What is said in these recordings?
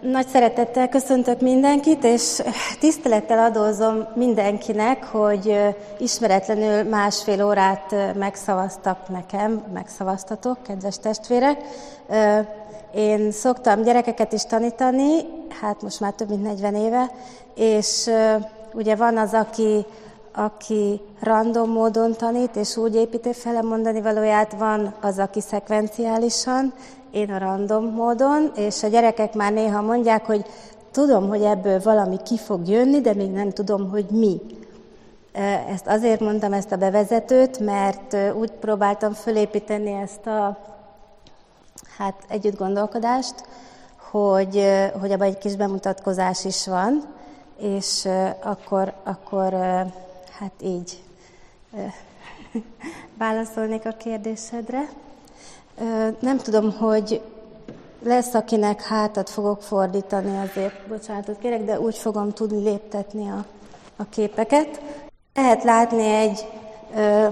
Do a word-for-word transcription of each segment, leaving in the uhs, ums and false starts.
Nagy szeretettel köszöntök mindenkit, és tisztelettel adózom mindenkinek, hogy ismeretlenül másfél órát megszavaztak nekem, megszavaztatok, kedves testvérek. Én szoktam gyerekeket is tanítani, hát most már több mint negyven éve, és ugye van az, aki, aki random módon tanít, és úgy építi fel a mondani valóját, van az, aki szekvenciálisan, én a random módon, és a gyerekek már néha mondják, hogy tudom, hogy ebből valami ki fog jönni, de még nem tudom, hogy mi. Ezt azért mondtam, ezt a bevezetőt, mert úgy próbáltam fölépíteni ezt a hát együtt gondolkodást, hogy, hogy abban egy kis bemutatkozás is van, és akkor, akkor hát így válaszolnék a kérdésedre. Nem tudom, hogy lesz, akinek hátat fogok fordítani, azért bocsánatot kérek, de úgy fogom tudni léptetni a, a képeket. Lehet látni egy, ö,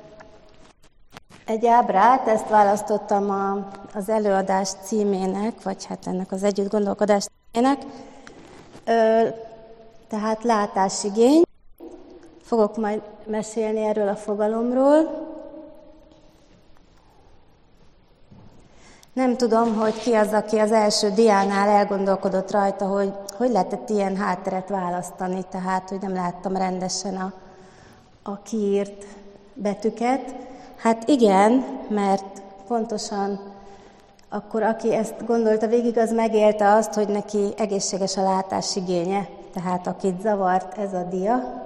egy ábrát, ezt választottam a, az előadás címének, vagy hát ennek az együtt gondolkodás címének. Ö, tehát látásigény. Fogok majd mesélni erről a fogalomról. Nem tudom, hogy ki az, aki az első diánál elgondolkodott rajta, hogy hogy lehetett ilyen hátteret választani, tehát, hogy nem láttam rendesen a, a kiírt betűket. Hát igen, mert pontosan akkor, aki ezt gondolta végig, az megélte azt, hogy neki egészséges a látásigénye. Tehát akit zavart ez a dia,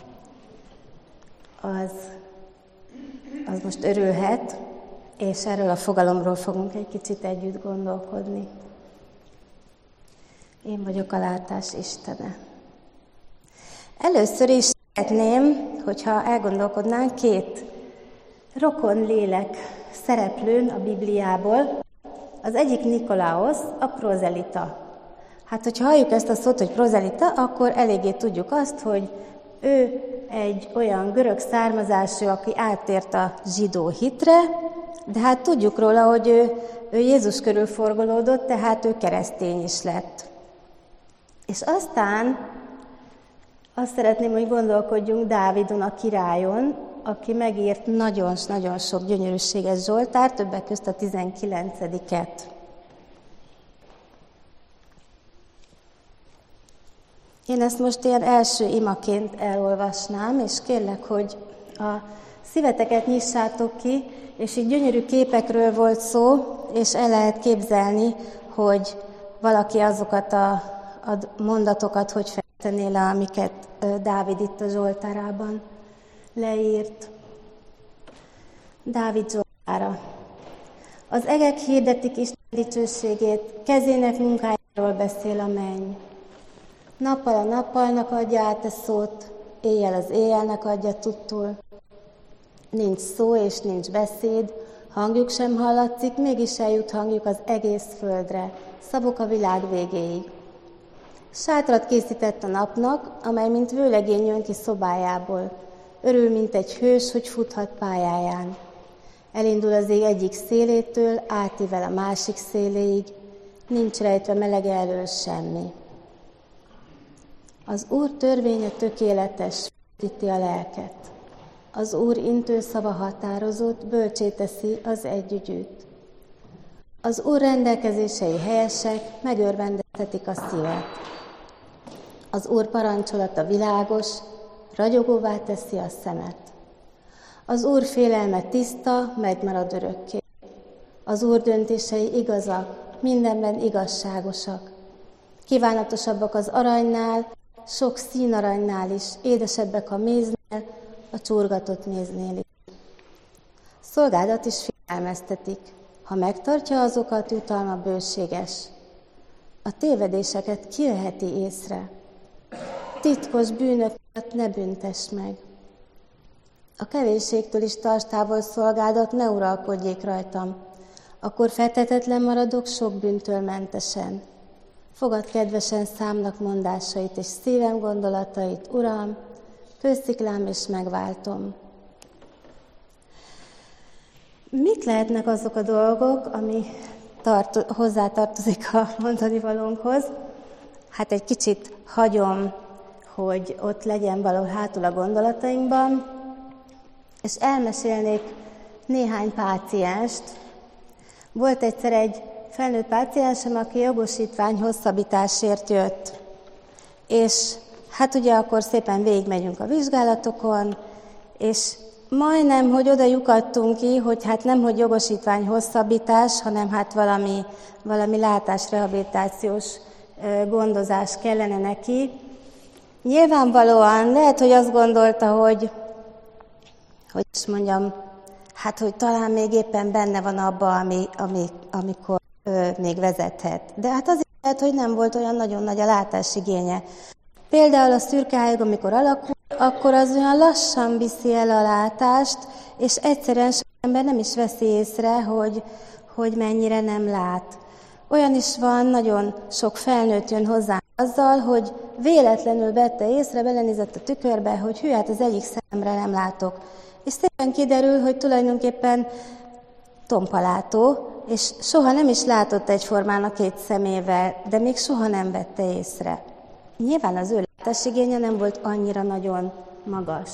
az, az most örülhet. És erről a fogalomról fogunk egy kicsit együtt gondolkodni. Én vagyok a látás istene. Először is szeretném, hogyha elgondolkodnánk két rokon lélek szereplőn a Bibliából. Az egyik Nikolaosz, a prozelita. Hát, hogyha halljuk ezt a szót, hogy prozelita, akkor eléggé tudjuk azt, hogy ő egy olyan görög származású, aki áttért a zsidó hitre, de hát tudjuk róla, hogy ő, ő Jézus körül forgolódott, tehát ő keresztény is lett. És aztán azt szeretném, hogy gondolkodjunk Dávidon, a királyon, aki megírt nagyon-nagyon sok gyönyörűséges zsoltárt, többek közt a tizenkilencediket. Én ezt most ilyen első imaként elolvasnám, és kérlek, hogy a szíveteket nyissátok ki, és így gyönyörű képekről volt szó, és el lehet képzelni, hogy valaki azokat a, a mondatokat hogy fejtené le, amiket Dávid itt a Zsoltárában leírt. Dávid Zsoltára. Az egek hirdetik Isten dicsőségét, kezének munkájáról beszél a menny. Nappal a nappalnak adja át a szót, éjjel az éjjelnek adja tudtul. Nincs szó és nincs beszéd, hangjuk sem hallatszik, mégis eljut hangjuk az egész földre, szavuk a világ végéig. Sátrat készített a napnak, amely mint vőlegény jön ki szobájából. Örül, mint egy hős, hogy futhat pályáján. Elindul az ég egyik szélétől, átível a másik széléig, nincs rejtve melege elől semmi. Az Úr törvénye tökéletes, frissíti a lelket. Az Úr intő szava határozott, bölcsé teszi az együgyűt. Az Úr rendelkezései helyesek, megörvendeztetik a szívet. Az Úr parancsolata világos, ragyogóvá teszi a szemet. Az Úr félelme tiszta, megmarad örökké. Az Úr döntései igazak, mindenben igazságosak. Kívánatosabbak az aranynál, sok színaranynál is, édesebbek a méznél, a csurgatott méznél is. Szolgádat is figyelmeztetik, ha megtartja azokat, jutalma bőséges. A tévedéseket ki veheti észre. Titkos bűnök miatt ne büntess meg. A kevésségtől is tarts távol szolgádat, ne uralkodjék rajtam. Akkor feltetetlen maradok sok bűntől mentesen. Fogad kedvesen számnak mondásait és szívem gondolatait, Uram, kősziklám és megváltom. Mik lehetnek azok a dolgok, ami tart, hozzátartozik a mondani valónkhoz. Hát egy kicsit hagyom, hogy ott legyen valahol hátul a gondolatainkban, és elmesélnék néhány pácienst. Volt egyszer egy felnőtt páciensem, aki jogosítvány hosszabbításért jött. És hát ugye akkor szépen végigmegyünk a vizsgálatokon, és majdnem, hogy oda lyukadtunk ki, hogy hát nem, hogy jogosítvány hosszabbítás, hanem hát valami, valami látásrehabilitációs gondozás kellene neki. Nyilvánvalóan lehet, hogy azt gondolta, hogy, hogy is mondjam, hát, hogy talán még éppen benne van abba, ami, ami, amikor ö, még vezethet. De hát azért lehet, hogy nem volt olyan nagyon nagy a látásigénye. Például a szürkehályog, amikor alakul, akkor az olyan lassan viszi el a látást, és egyszerűen sok ember nem is veszi észre, hogy, hogy mennyire nem lát. Olyan is van, nagyon sok felnőtt jön hozzá azzal, hogy véletlenül vette észre, belenézett a tükörbe, hogy hű, hát az egyik szememre nem látok. És szépen kiderül, hogy tulajdonképpen tompalátó, és soha nem is látott egyformán a két szemével, de még soha nem vette észre. Nyilván az ő látásigénye nem volt annyira nagyon magas.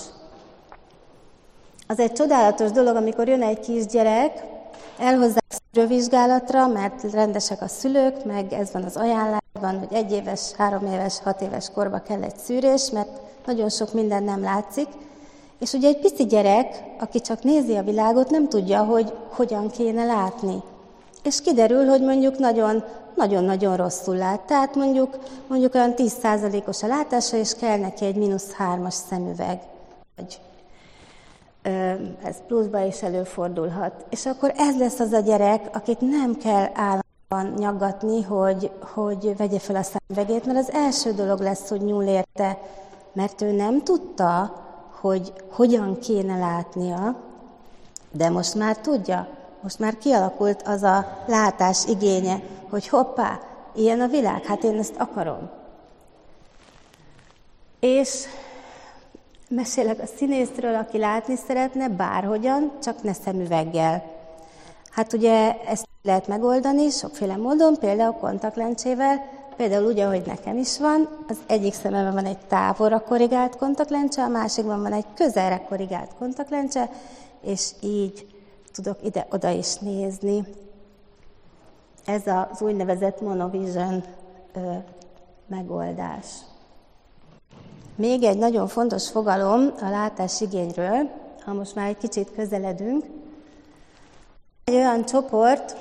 Az egy csodálatos dolog, amikor jön egy kisgyerek, elhozzák szűrővizsgálatra, mert rendesek a szülők, meg ez van az ajánlásban, hogy egy éves, három éves, hat éves korba kell egy szűrés, mert nagyon sok minden nem látszik. És ugye egy pici gyerek, aki csak nézi a világot, nem tudja, hogy hogyan kéne látni. És kiderül, hogy mondjuk nagyon, nagyon-nagyon rosszul lát. Tehát mondjuk, mondjuk olyan tíz százalékos a látása, és kell neki egy mínusz hármas szemüveg. Vagy ö, ez pluszba is előfordulhat. És akkor ez lesz az a gyerek, akit nem kell állandóan nyaggatni, hogy, hogy vegye fel a szemüvegét, mert az első dolog lesz, hogy nyúl érte, mert ő nem tudta, hogy hogyan kéne látnia, de most már tudja, most már kialakult az a látás igénye, hogy hoppá, ilyen a világ, hát én ezt akarom. És mesélek a színészről, aki látni szeretne bárhogyan, csak ne szemüveggel. Hát ugye ezt lehet megoldani sokféle módon, például kontaktlencsével, például úgy, ahogy nekem is van, az egyik szememben van egy távolra korrigált kontaktlencse, a másikban van egy közelre korrigált kontaktlencse, és így tudok ide-oda is nézni. Ez az úgynevezett monovision ö, megoldás. Még egy nagyon fontos fogalom a látásigényről, ha most már egy kicsit közeledünk. Egy olyan csoport,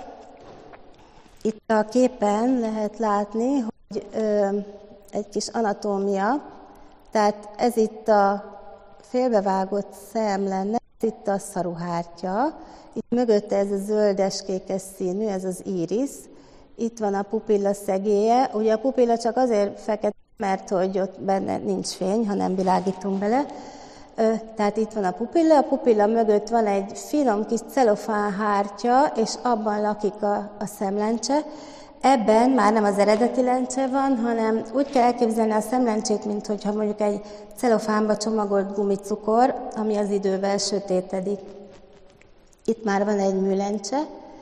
itt a képen lehet látni, hogy ö, egy kis anatómia, tehát ez itt a félbevágott szem lenne, ez itt a szaruhártya, itt mögötte ez a zöldes-kékes színű, ez az íris, itt van a pupilla szegélye, ugye a pupilla csak azért fekete, mert hogy ott benne nincs fény, ha nem világítunk bele, ö, tehát itt van a pupilla, a pupilla mögött van egy finom kis celofánhártya, és abban lakik a, a szemlencse. Ebben már nem az eredeti lencse van, hanem úgy kell elképzelni a szemlencsét, mint hogyha mondjuk egy celofánba csomagolt gumicukor, ami az idővel sötétedik. Itt már van egy műlencse,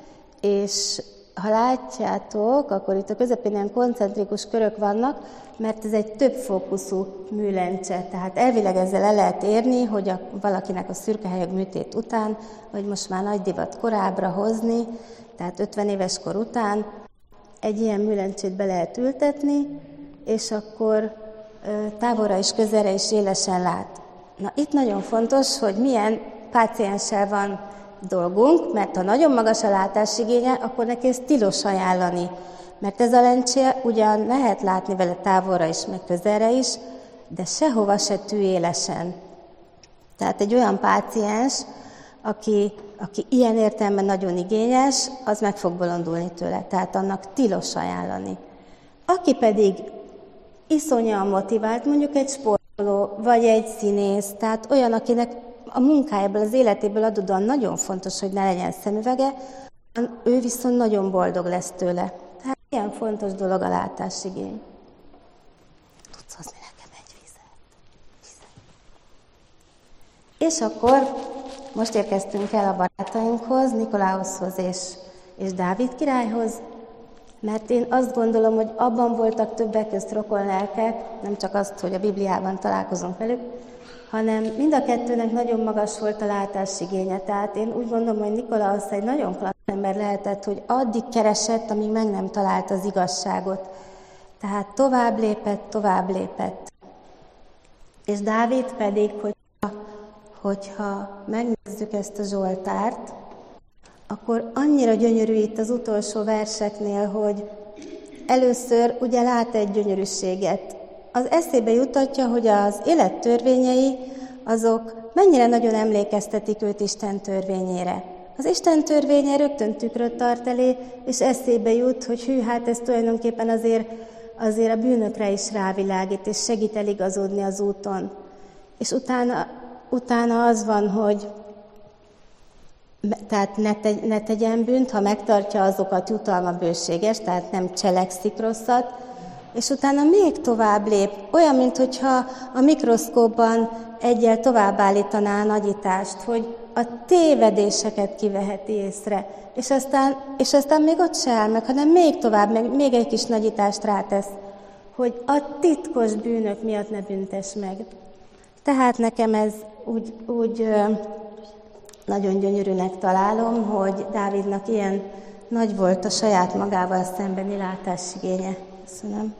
és ha látjátok, akkor itt a közepén ilyen koncentrikus körök vannak, mert ez egy több fókuszú műlencse. Tehát elvileg ezzel el lehet érni, hogy a, valakinek a szürkehályog műtét után, vagy most már nagy divat korábbra hozni, tehát ötven éves kor után, egy ilyen műlencsét be lehet ültetni, és akkor távolra és közelre is élesen lát. Na itt nagyon fontos, hogy milyen pácienssel van dolgunk, mert ha nagyon magas a látásigénye, akkor neki ezt tilos ajánlani. Mert ez a lencse ugyan lehet látni vele távolra is, meg közelre is, de sehova se tű élesen. Tehát egy olyan páciens, aki, aki ilyen értelemben nagyon igényes, az meg fog bolondulni tőle, tehát annak tilos ajánlani. Aki pedig iszonyan motivált, mondjuk egy sportoló, vagy egy színész, tehát olyan, akinek a munkájából, az életéből adódóan nagyon fontos, hogy ne legyen szemüvege, ő viszont nagyon boldog lesz tőle. Tehát ilyen fontos dolog a látásigény. Tudsz hozni nekem egy vizet? vizet? És akkor most érkeztünk el a barátainkhoz, Nikolaushoz és és Dávid királyhoz, mert én azt gondolom, hogy abban voltak többek közt rokonlelkek, nem csak azt, hogy a Bibliában találkozunk velük, hanem mind a kettőnek nagyon magas volt a látásigénye. Tehát én úgy gondolom, hogy Nikolaus egy nagyon klassz ember lehetett, hogy addig keresett, amíg meg nem talált az igazságot. Tehát tovább lépett, tovább lépett. És Dávid pedig, hogyha, hogyha megnézzük ezt a Zsoltárt, akkor annyira gyönyörű itt az utolsó verseknél, hogy először ugye lát egy gyönyörűséget. Az eszébe jutatja, hogy az élet törvényei, azok mennyire nagyon emlékeztetik őt Isten törvényére. Az Isten törvénye rögtön tükröt tart elé, és eszébe jut, hogy hű, hát ez tulajdonképpen azért, azért a bűnökre is rávilágít, és segít eligazodni az úton. És utána, utána az van, hogy tehát ne, tegy, ne tegyen bűnt, ha megtartja azokat, jutalma bőséges, tehát nem cselekszik rosszat, és utána még tovább lép, olyan, mintha a mikroszkópban egyel tovább állítaná a nagyítást, hogy a tévedéseket kiveheti észre, és aztán, és aztán még ott se áll meg, hanem még tovább, meg még egy kis nagyítást rátesz, hogy a titkos bűnök miatt ne büntess meg. Tehát nekem ez úgy, úgy nagyon gyönyörűnek találom, hogy Dávidnak ilyen nagy volt a saját magával szembeni látásigénye. Köszönöm.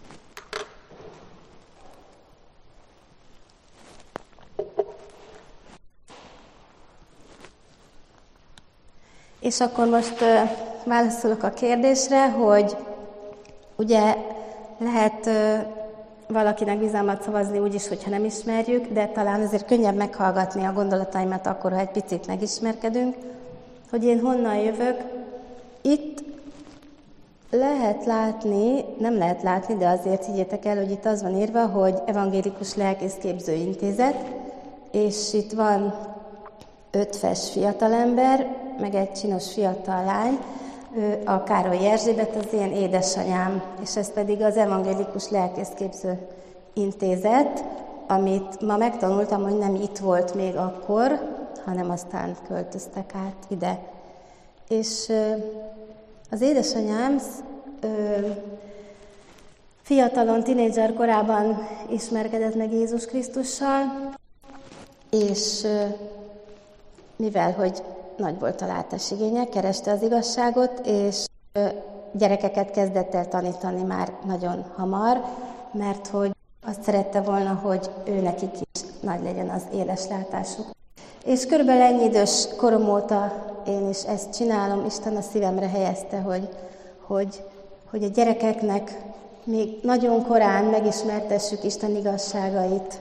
És akkor most uh, válaszolok a kérdésre, hogy ugye lehet uh, valakinek bizalmat szavazni úgy is, hogyha nem ismerjük, de talán azért könnyebb meghallgatni a gondolataimat akkor, ha egy picit megismerkedünk, hogy én honnan jövök. Itt lehet látni, nem lehet látni, de azért higgyétek el, hogy itt az van írva, hogy Evangélikus Lelkészképző Intézet, és itt van öt fes fiatalember, meg egy csinos fiatal lány, a Károly Erzsébet az én édesanyám, és ez pedig az Evangélikus Lelkészképző Intézet, amit ma megtanultam, hogy nem itt volt még akkor, hanem aztán költöztek át ide. És az édesanyám fiatalon, tinédzser korában ismerkedett meg Jézus Krisztussal, és mivel, hogy nagy volt a látásigénye, kereste az igazságot, és gyerekeket kezdett el tanítani már nagyon hamar, mert hogy azt szerette volna, hogy ő nekik is nagy legyen az éles látásuk. És körülbelül ennyi idős korom óta én is ezt csinálom, Isten a szívemre helyezte, hogy, hogy, hogy a gyerekeknek még nagyon korán megismertessük Isten igazságait,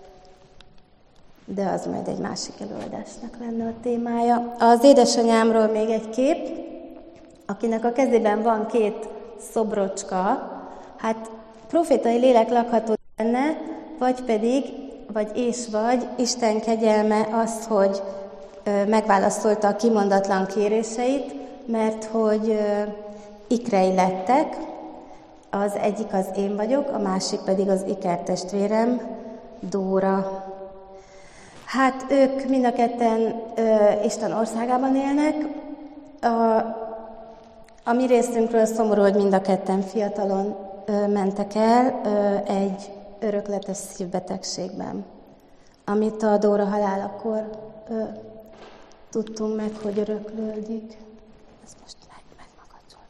de az majd egy másik előadásnak lenne a témája. Az édesanyámról még egy kép, akinek a kezében van két szobrocska, hát profétai lélek lakható benne, vagy pedig, vagy és vagy, Isten kegyelme az, hogy ö, megválaszolta a kimondatlan kéréseit, mert hogy ö, ikrei lettek, az egyik az én vagyok, a másik pedig az ikertestvérem, Dóra. Hát ők mind a ketten ö, Isten országában élnek. A, a mi részünkről szomorú, hogy mind a ketten fiatalon ö, mentek el ö, egy örökletes szívbetegségben, amit a Dóra halálakor ö, tudtunk meg, hogy öröklődik. Ez most meg, megmagadszott.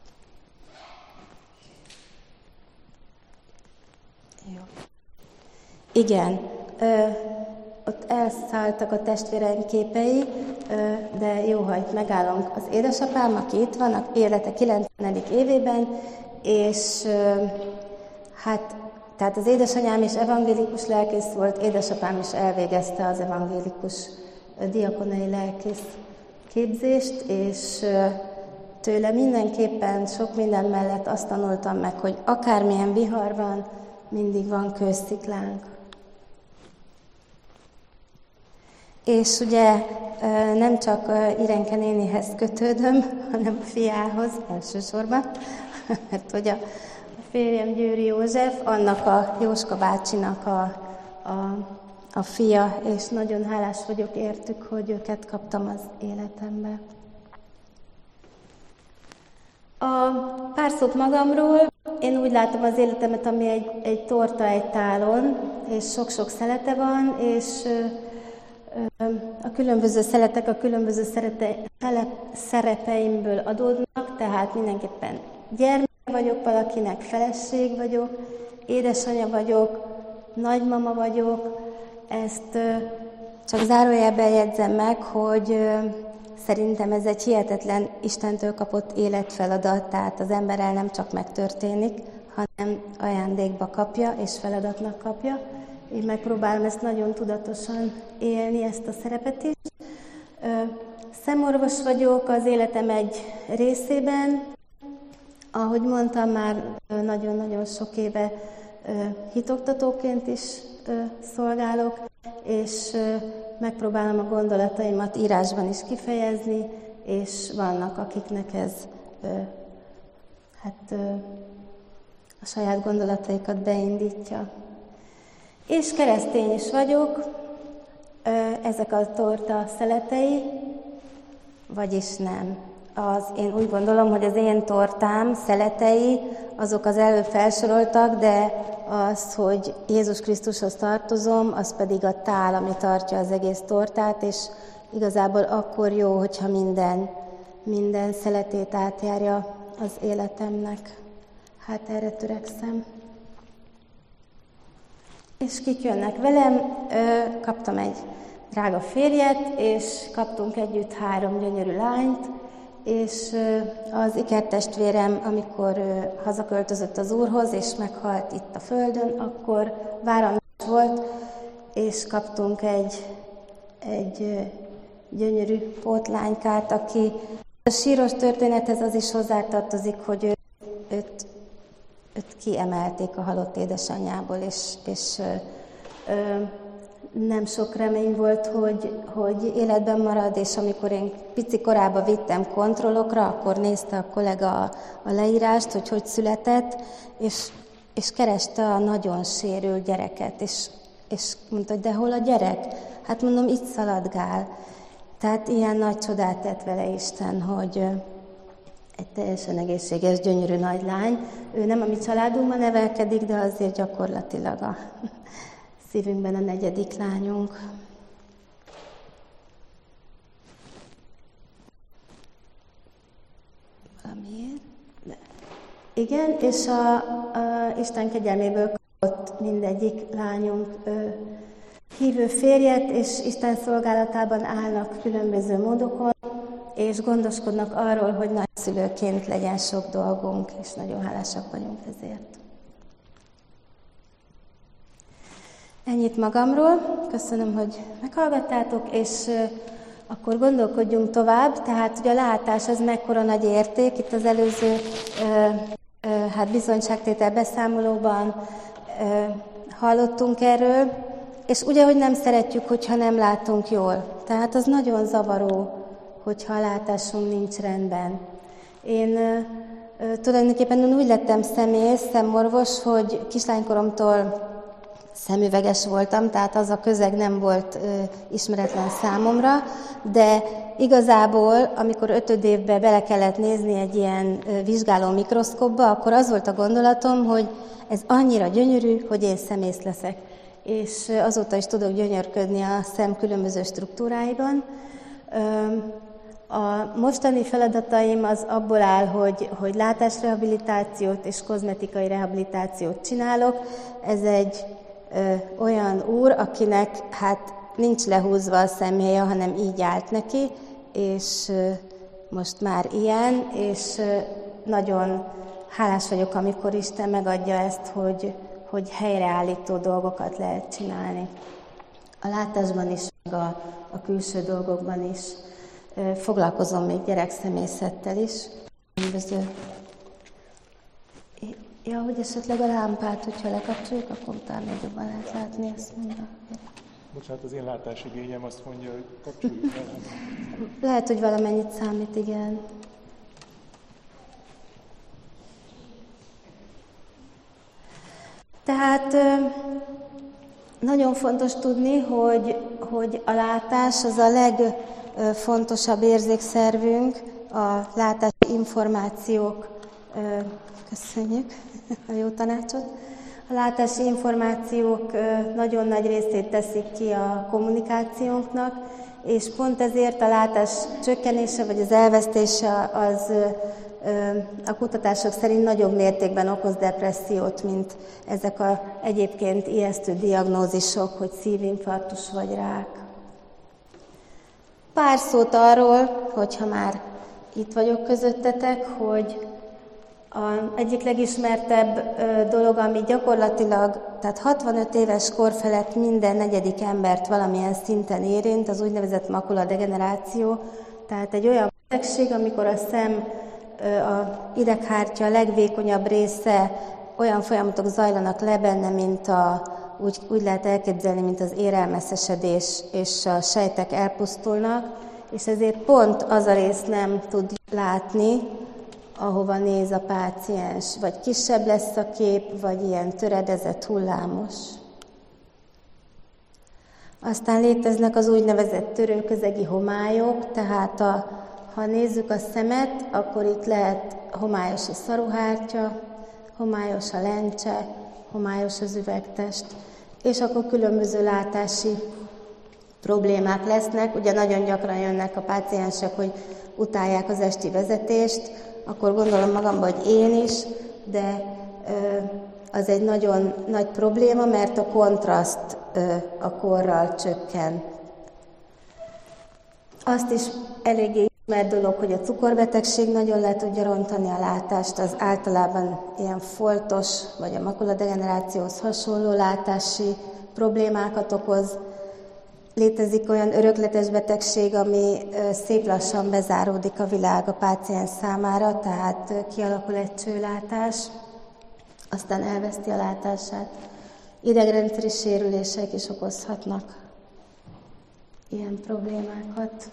Jó. Igen. Ö, Ott elszálltak a testvéreim képei, de jó, ha itt megállunk. Az édesapám, aki itt van, a élete kilencvenedik évében, és hát, tehát az édesanyám is evangélikus lelkész volt, édesapám is elvégezte az evangélikus diakonai lelkész képzést, és tőle mindenképpen sok minden mellett azt tanultam meg, hogy akármilyen vihar van, mindig van kősziklánk. És ugye nem csak Irenke nénihez kötődöm, hanem a fiához elsősorban, mert hogy a férjem Győri József, annak a Jóska bácsinak a, a, a fia, és nagyon hálás vagyok értük, hogy őket kaptam az életembe. A pár szót magamról, én úgy látom az életemet, ami egy, egy torta egy tálon, és sok-sok szelete van, és ö, ö, a különböző szeletek a különböző szerete, szerepeimből adódnak, tehát mindenképpen gyermek vagyok valakinek, feleség vagyok, édesanyja vagyok, nagymama vagyok. Ezt ö, csak zárójelben jegyzem meg, hogy ö, szerintem ez egy hihetetlen Istentől kapott életfeladat, tehát az emberrel nem csak megtörténik, hanem ajándékba kapja és feladatnak kapja. Én megpróbálom ezt nagyon tudatosan élni, ezt a szerepet is. Szemorvos vagyok az életem egy részében. Ahogy mondtam, már nagyon-nagyon sok éve hitoktatóként is szolgálok, és megpróbálom a gondolataimat írásban is kifejezni, és vannak, akiknek ez hát, a saját gondolataikat beindítja. És keresztény is vagyok, ezek a torta szeletei, vagyis nem. Az, én úgy gondolom, hogy az én tortám szeletei, azok az előbb felsoroltak, de az, hogy Jézus Krisztushoz tartozom, az pedig a tál, ami tartja az egész tortát, és igazából akkor jó, hogyha minden, minden szeletét átjárja az életemnek. Hát erre törekszem. És kik jönnek velem? Kaptam egy drága férjet, és kaptunk együtt három gyönyörű lányt, és az ikertestvérem, amikor hazaköltözött az Úrhoz, és meghalt itt a földön, akkor váramlás volt, és kaptunk egy, egy gyönyörű pótlánykát, aki a síros történethez az is hozzátartozik, hogy ő, őt, őt kiemelték a halott édesanyjából, és, és ö, nem sok remény volt, hogy, hogy életben marad, és amikor én pici korában vittem kontrollokra, akkor nézte a kollega a, a leírást, hogy hogy született, és, és kereste a nagyon sérült gyereket, és, és mondta, hogy de hol a gyerek? Hát mondom, itt szaladgál. Tehát ilyen nagy csodát tett vele Isten, hogy egy teljesen egészséges, gyönyörű nagy lány. Ő nem a mi családunkban nevelkedik, de azért gyakorlatilag a szívünkben a negyedik lányunk. Valamiért? De. Igen, és a, a Isten kegyelméből kapott mindegyik lányunk ö, hívő férjet, és Isten szolgálatában állnak különböző módokon, és gondoskodnak arról, hogy nagyszülőként legyen sok dolgunk, és nagyon hálásak vagyunk ezért. Ennyit magamról, köszönöm, hogy meghallgattátok, és akkor gondolkodjunk tovább, tehát hogy a látás az mekkora nagy érték, itt az előző ö, ö, hát bizonyságtétel beszámolóban ö, hallottunk erről, és ugye, hogy nem szeretjük, hogyha nem látunk jól, tehát az nagyon zavaró, hogyha a látásunk nincs rendben. Én ö, ö, tulajdonképpen úgy lettem szemész, szemorvos, hogy kislánykoromtól szemüveges voltam, tehát az a közeg nem volt ö, ismeretlen számomra, de igazából, amikor ötödévben bele kellett nézni egy ilyen ö, vizsgáló mikroszkópba, akkor az volt a gondolatom, hogy ez annyira gyönyörű, hogy én szemész leszek. És ö, azóta is tudok gyönyörködni a szem különböző struktúráiban. Ö, a mostani feladataim az abból áll, hogy, hogy látásrehabilitációt és kozmetikai rehabilitációt csinálok. Ez egy Ö, olyan úr, akinek hát nincs lehúzva a szemhéja, hanem így állt neki, és ö, most már ilyen, és ö, nagyon hálás vagyok, amikor Isten megadja ezt, hogy, hogy helyreállító dolgokat lehet csinálni. A látásban is, meg a, a külső dolgokban is. Ö, foglalkozom még gyerekszemélyzettel is. Különböző. Ja, hogy esetleg a lámpát, hogyha lekapcsoljuk, akkor talán még jobban lehet látni, azt mondja. Bocsánat, az én látásigényem azt mondja, hogy kapcsoljuk el. Lehet, hogy valamennyit számít, igen. Tehát nagyon fontos tudni, hogy, hogy a látás az a legfontosabb érzékszervünk, a látási információk, köszönjük a jó tanácsot, a látási információk nagyon nagy részét teszik ki a kommunikációnknak, és pont ezért a látás csökkenése vagy az elvesztése az a kutatások szerint nagyobb mértékben okoz depressziót, mint ezek a egyébként ijesztő diagnózisok, hogy szívinfarktus vagy rák. Pár szót arról, hogyha már itt vagyok közöttetek, hogy az egyik legismertebb dolog, ami gyakorlatilag, tehát hatvanöt éves kor felett minden negyedik embert valamilyen szinten érint, az úgynevezett makuladegeneráció, tehát egy olyan betegség, amikor a szem, a ideghártya legvékonyabb része, olyan folyamatok zajlanak le benne, mint a, úgy, úgy lehet elképzelni, mint az érelmeszesedés, és a sejtek elpusztulnak, és ezért pont az a rész nem tud látni, ahova néz a páciens, vagy kisebb lesz a kép, vagy ilyen töredezett, hullámos. Aztán léteznek az úgynevezett törőközegi homályok, tehát a, ha nézzük a szemet, akkor itt lehet homályos a szaruhártya, homályos a lencse, homályos az üvegtest, és akkor különböző látási problémák lesznek. Ugye nagyon gyakran jönnek a páciensek, hogy utálják az esti vezetést, akkor gondolom magamban, hogy én is, de az egy nagyon nagy probléma, mert a kontraszt a korral csökken. Azt is eléggé ismert dolog, hogy a cukorbetegség nagyon le tudja rontani a látást, az általában ilyen foltos, vagy a makuladegenerációhoz hasonló látási problémákat okoz. Létezik olyan örökletes betegség, ami szép lassan bezáródik a világ a páciens számára, tehát kialakul egy csőlátás, aztán elveszti a látását. Idegrendszeri sérülések is okozhatnak ilyen problémákat.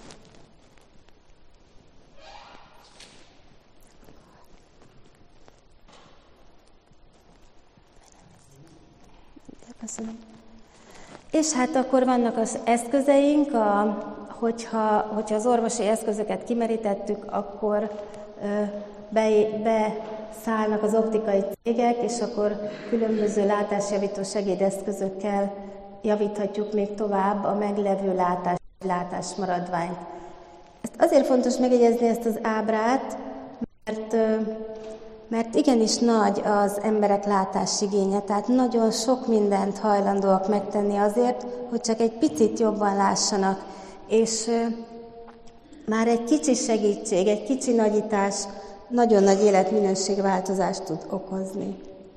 Köszönöm. És hát akkor vannak az eszközeink, a, hogyha, hogyha az orvosi eszközöket kimerítettük, akkor be, beszállnak az optikai cégek, és akkor különböző látásjavító segédeszközökkel javíthatjuk még tovább a meglevő látás, látásmaradványt. Ezt azért fontos megjegyezni ezt az ábrát, mert, mert igenis nagy az emberek látásigénye, tehát nagyon sok mindent hajlandóak megtenni azért, hogy csak egy picit jobban lássanak, és már egy kicsi segítség, egy kicsi nagyítás nagyon nagy életminőségváltozást tud okozni.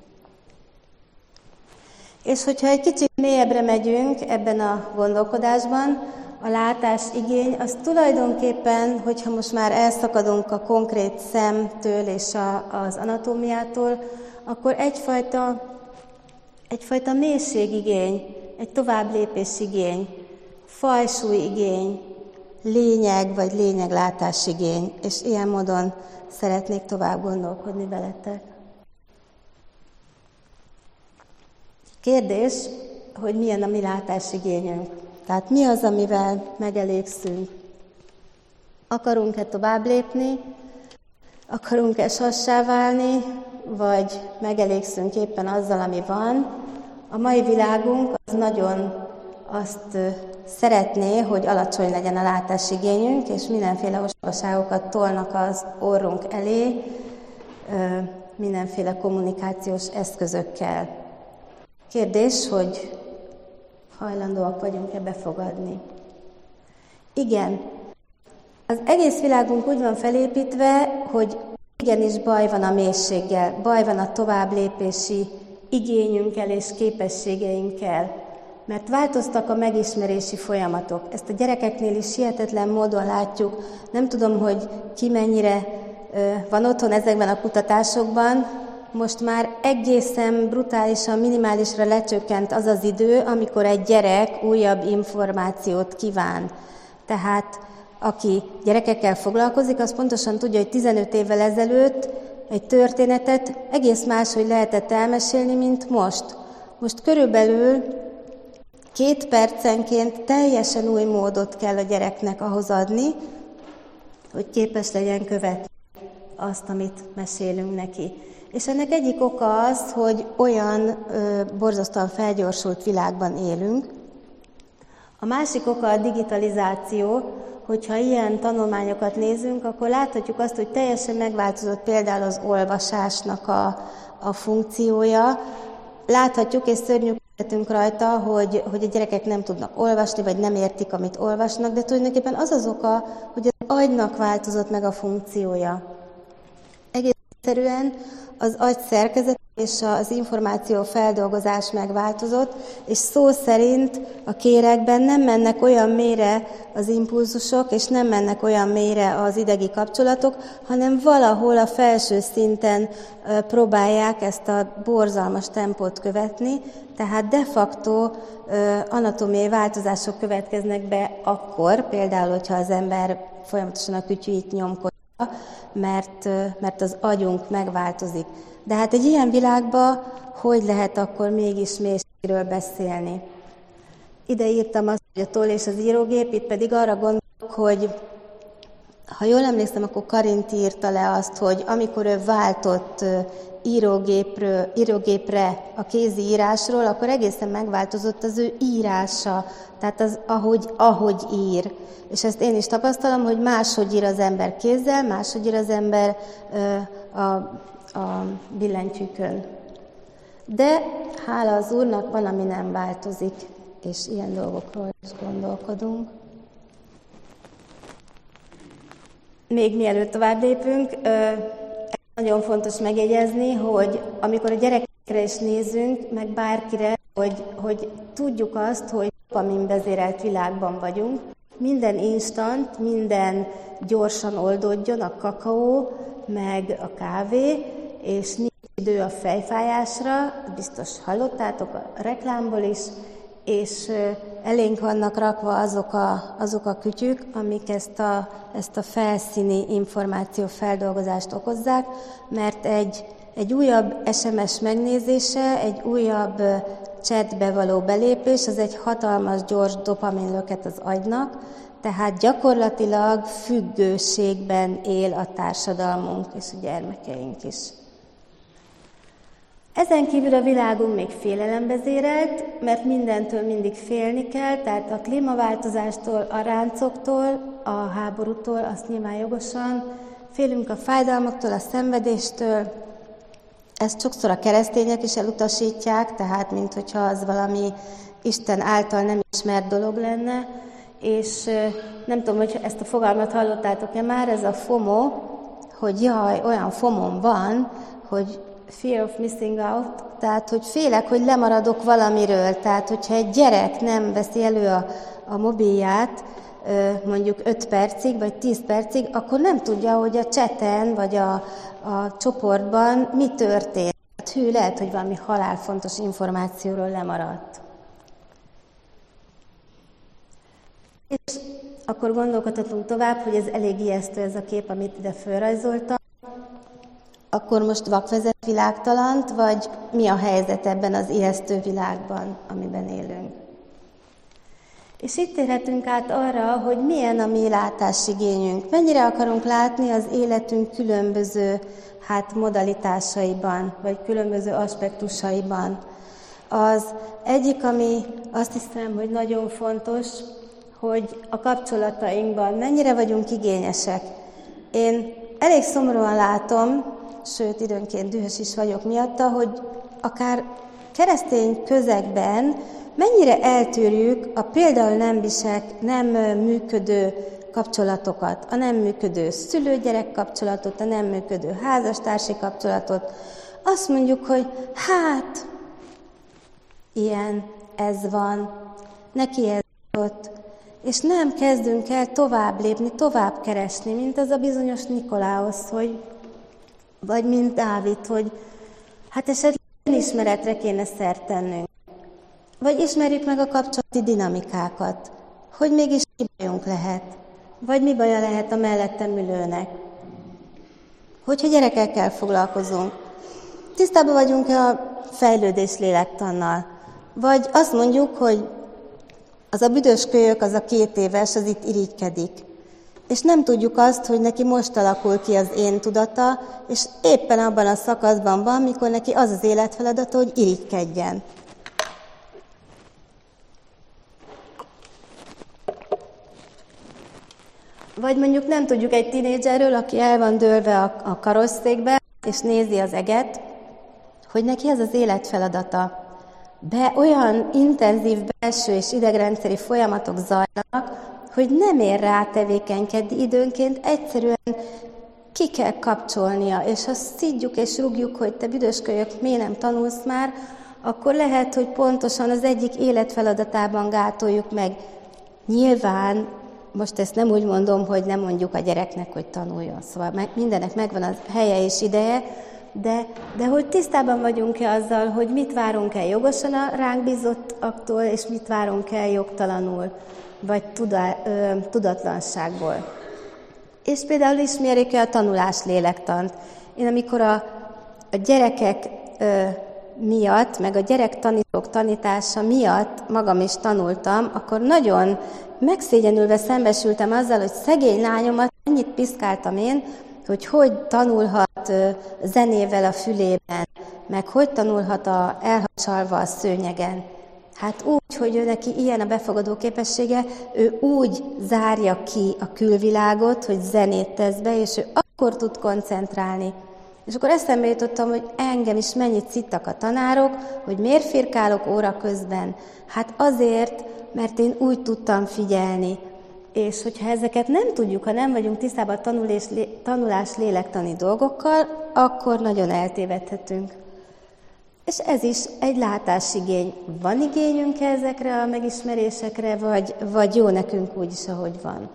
És hogyha egy kicsit mélyebbre megyünk ebben a gondolkodásban, a látásigény az tulajdonképpen, hogyha most már elszakadunk a konkrét szemtől és a, az anatómiától, akkor egyfajta, egyfajta mélységigény, egy továbblépésigény, fajsúlyigény, lényeg vagy lényeglátásigény, és ilyen módon szeretnék tovább gondolkodni veletek. Kérdés, hogy milyen a mi látásigényünk. Tehát mi az, amivel megelégszünk? Akarunk-e tovább lépni? Akarunk-e sassá válni? Vagy megelégszünk éppen azzal, ami van? A mai világunk az nagyon azt szeretné, hogy alacsony legyen a látásigényünk, és mindenféle ostobaságokat tolnak az orrunk elé, mindenféle kommunikációs eszközökkel. Kérdés, hogy hajlandóak vagyunk-e befogadni? Igen. Az egész világunk úgy van felépítve, hogy igenis baj van a mélységgel, baj van a továbblépési igényünkkel és képességeinkkel, mert változtak a megismerési folyamatok. Ezt a gyerekeknél is hihetetlen módon látjuk. Nem tudom, hogy ki mennyire van otthon ezekben a kutatásokban. Most már egészen brutálisan, minimálisra lecsökkent az az idő, amikor egy gyerek újabb információt kíván. Tehát aki gyerekekkel foglalkozik, az pontosan tudja, hogy tizenöt évvel ezelőtt egy történetet egész máshogy lehetett elmesélni, mint most. Most körülbelül két percenként teljesen új módot kell a gyereknek ahhoz adni, hogy képes legyen követni. azt, amit mesélünk neki. És ennek egyik oka az, hogy olyan ö, borzasztóan felgyorsult világban élünk. A másik oka a digitalizáció, hogyha ilyen tanulmányokat nézünk, akkor láthatjuk azt, hogy teljesen megváltozott például az olvasásnak a, a funkciója. Láthatjuk, és szörnyűködhetünk rajta, hogy, hogy a gyerekek nem tudnak olvasni, vagy nem értik, amit olvasnak, de tulajdonképpen az az oka, hogy az agynak változott meg a funkciója. Egész egyszerűen az agy szerkezet és az információ feldolgozás megváltozott, és szó szerint a kérekben nem mennek olyan mélyre az impulzusok, és nem mennek olyan mélyre az idegi kapcsolatok, hanem valahol a felső szinten próbálják ezt a borzalmas tempót követni, tehát de facto anatómiai változások következnek be akkor, például, hogyha az ember folyamatosan a kütyűit nyomkodja, mert, mert az agyunk megváltozik. De hát egy ilyen világban hogy lehet akkor mégis mélységről beszélni? Ide írtam azt, hogy a toll és az írógép, itt pedig arra gondolok, hogy ha jól emlékszem, akkor Karint írta le azt, hogy amikor ő váltott írógépről, írógépre a kézi írásról, akkor egészen megváltozott az ő írása, tehát az, ahogy, ahogy ír. És ezt én is tapasztalom, hogy máshogy ír az ember kézzel, máshogy ír az ember a, a billentyűkön. De hála az Úrnak van, ami nem változik, és ilyen dolgokról is gondolkodunk. Még mielőtt tovább lépünk, nagyon fontos megjegyezni, hogy amikor a gyerekekre is nézünk, meg bárkire, hogy, hogy tudjuk azt, hogy dopamin vezérelt világban vagyunk. Minden instant, minden gyorsan oldódjon, a kakaó, meg a kávé, és nincs idő a fejfájásra, biztos hallottátok a reklámból is, és elénk vannak rakva azok a, azok a kütyük, amik ezt a, ezt a felszíni információ feldolgozást okozzák, mert egy, egy újabb es em es megnézése, egy újabb chatbe való belépés, az egy hatalmas, gyors dopaminlöket az agynak, tehát gyakorlatilag függőségben él a társadalmunk és a gyermekeink is. Ezen kívül a világunk még félelemvezérelt, mert mindentől mindig félni kell, tehát a klímaváltozástól, a ráncoktól, a háborútól, azt nyilván jogosan, félünk a fájdalmaktól, a szenvedéstől. Ezt sokszor a keresztények is elutasítják, tehát minthogyha az valami Isten által nem ismert dolog lenne, és nem tudom, hogy ezt a fogalmat hallottátok-e már, ez a FOMO, hogy jaj, olyan FOMO-m van, hogy fear of missing out, tehát hogy félek, hogy lemaradok valamiről, tehát hogyha egy gyerek nem veszi elő a, a mobilját mondjuk öt percig, vagy tíz percig, akkor nem tudja, hogy a chaten, vagy a, a csoportban mi történt. Hát hű, lehet, hogy valami halálfontos információról lemaradt. És akkor gondolkodhatunk tovább, hogy ez elég ijesztő ez a kép, amit ide felrajzoltam. Akkor most vakvezet világtalant, vagy mi a helyzet ebben az ijesztő világban, amiben élünk? És itt térhetünk át arra, hogy milyen a mi látásigényünk. Mennyire akarunk látni az életünk különböző hát, modalitásaiban, vagy különböző aspektusaiban. Az egyik, ami azt hiszem, hogy nagyon fontos, hogy a kapcsolatainkban mennyire vagyunk igényesek. Én elég szomorúan látom, sőt, időnként dühös is vagyok miatta, hogy akár keresztény közegben mennyire eltűrjük a például nem visek, nem működő kapcsolatokat, a nem működő szülő-gyerek kapcsolatot, a nem működő házastársi kapcsolatot. Azt mondjuk, hogy hát, ilyen, ez van, neki ez ott, és nem kezdünk el tovább lépni, tovább keresni, mint az a bizonyos Nikoláusz, hogy vagy mint Dávid, hogy hát esetleg önismeretre kéne szert tennünk. Vagy ismerjük meg a kapcsolati dinamikákat, hogy mégis mi bajunk lehet, vagy mi baja lehet a mellettem ülőnek. Hogyha gyerekekkel foglalkozunk, tisztában vagyunk-e a fejlődés lélektannal, vagy azt mondjuk, hogy az a büdös kölyök, az a két éves, az itt irigykedik. És nem tudjuk azt, hogy neki most alakul ki az én tudata, és éppen abban a szakaszban van, mikor neki az az életfeladata, hogy irigykedjen. Vagy mondjuk nem tudjuk egy tinédzserről, aki el van dőlve a, a karosszékbe, és nézi az eget, hogy neki ez az életfeladata. Be olyan intenzív belső és idegrendszeri folyamatok zajlanak, hogy nem ér rá tevékenykedni időnként, egyszerűen ki kell kapcsolnia, és ha szidjuk és rúgjuk, hogy te büdös kölyök, miért nem tanulsz már, akkor lehet, hogy pontosan az egyik életfeladatában gátoljuk meg. Nyilván, most ezt nem úgy mondom, hogy nem mondjuk a gyereknek, hogy tanuljon, szóval meg, mindennek megvan a helye és ideje, de, de hogy tisztában vagyunk-e azzal, hogy mit várunk el jogosan a ránk bízottaktól, és mit várunk el jogtalanul, vagy tudá, ö, tudatlanságból. És például ismerik-e a tanulás lélektant. Én amikor a, a gyerekek ö, miatt, meg a gyerek tanítók tanítása miatt magam is tanultam, akkor nagyon megszégyenülve szembesültem azzal, hogy szegény lányomat ennyit piszkáltam én, hogy hogy tanulhat zenével a fülében, meg hogy tanulhat a, elhacsalva a szőnyegen. Hát úgy, hogy ő neki ilyen a befogadó képessége, ő úgy zárja ki a külvilágot, hogy zenét tesz be, és ő akkor tud koncentrálni. És akkor eszembe jutottam, hogy engem is mennyit szittak a tanárok, hogy miért firkálok óra közben. Hát azért, mert én úgy tudtam figyelni. És hogyha ezeket nem tudjuk, ha nem vagyunk tisztában a tanulás, tanulás lélektani dolgokkal, akkor nagyon eltévedhetünk. És ez is egy látásigény. Van igényünk ezekre a megismerésekre, vagy, vagy jó nekünk úgy is, ahogy van?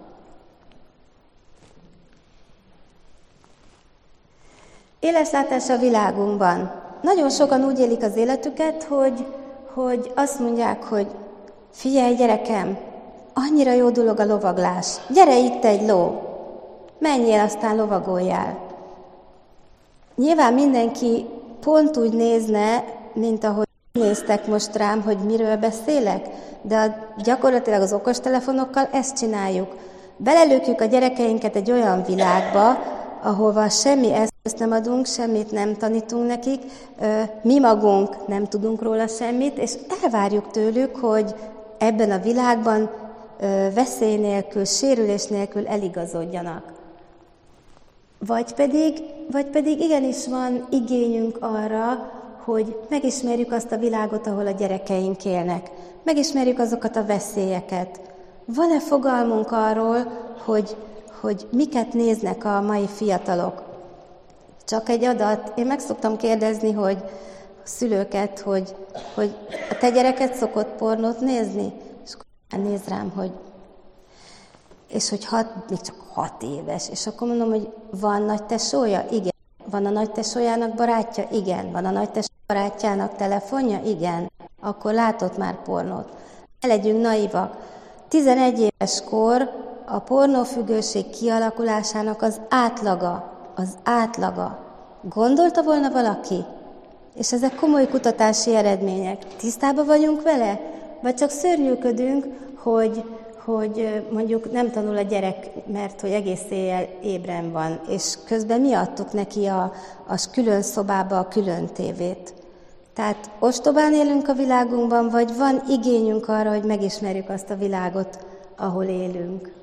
Éles látás a világunkban. Nagyon sokan úgy élik az életüket, hogy, hogy azt mondják, hogy figyelj gyerekem, annyira jó dolog a lovaglás. Gyere itt egy ló, menjél, aztán lovagoljál. Nyilván mindenki pont úgy nézne, mint ahogy néztek most rám, hogy miről beszélek, de a, gyakorlatilag az okostelefonokkal ezt csináljuk. Belelőkjük a gyerekeinket egy olyan világba, ahova semmi eszközt nem adunk, semmit nem tanítunk nekik, mi magunk nem tudunk róla semmit, és elvárjuk tőlük, hogy ebben a világban veszély nélkül, sérülés nélkül eligazodjanak. Vagy pedig, vagy pedig igenis van igényünk arra, hogy megismerjük azt a világot, ahol a gyerekeink élnek. Megismerjük azokat a veszélyeket. Van-e fogalmunk arról, hogy, hogy miket néznek a mai fiatalok? Csak egy adat. Én meg szoktam kérdezni, hogy a szülőket, hogy, hogy a te gyereket szokott pornót nézni? És akkor néz rám, hogy és hogy hat, még csak hat éves. És akkor mondom, hogy van nagy tesója? Igen. Van a nagy tesójának barátja? Igen. Van a nagy tesó barátjának telefonja? Igen. Akkor látott már pornót. Ne legyünk naivak. tizenegy éves kor a pornófüggőség kialakulásának az átlaga. Az átlaga. Gondolta volna valaki? És ezek komoly kutatási eredmények. Tisztában vagyunk vele? Vagy csak szörnyűködünk, hogy hogy mondjuk nem tanul a gyerek, mert hogy egész éjjel ébren van, és közben mi adtuk neki a, a külön szobába a külön tévét. Tehát ostobán élünk a világunkban, vagy van igényünk arra, hogy megismerjük azt a világot, ahol élünk.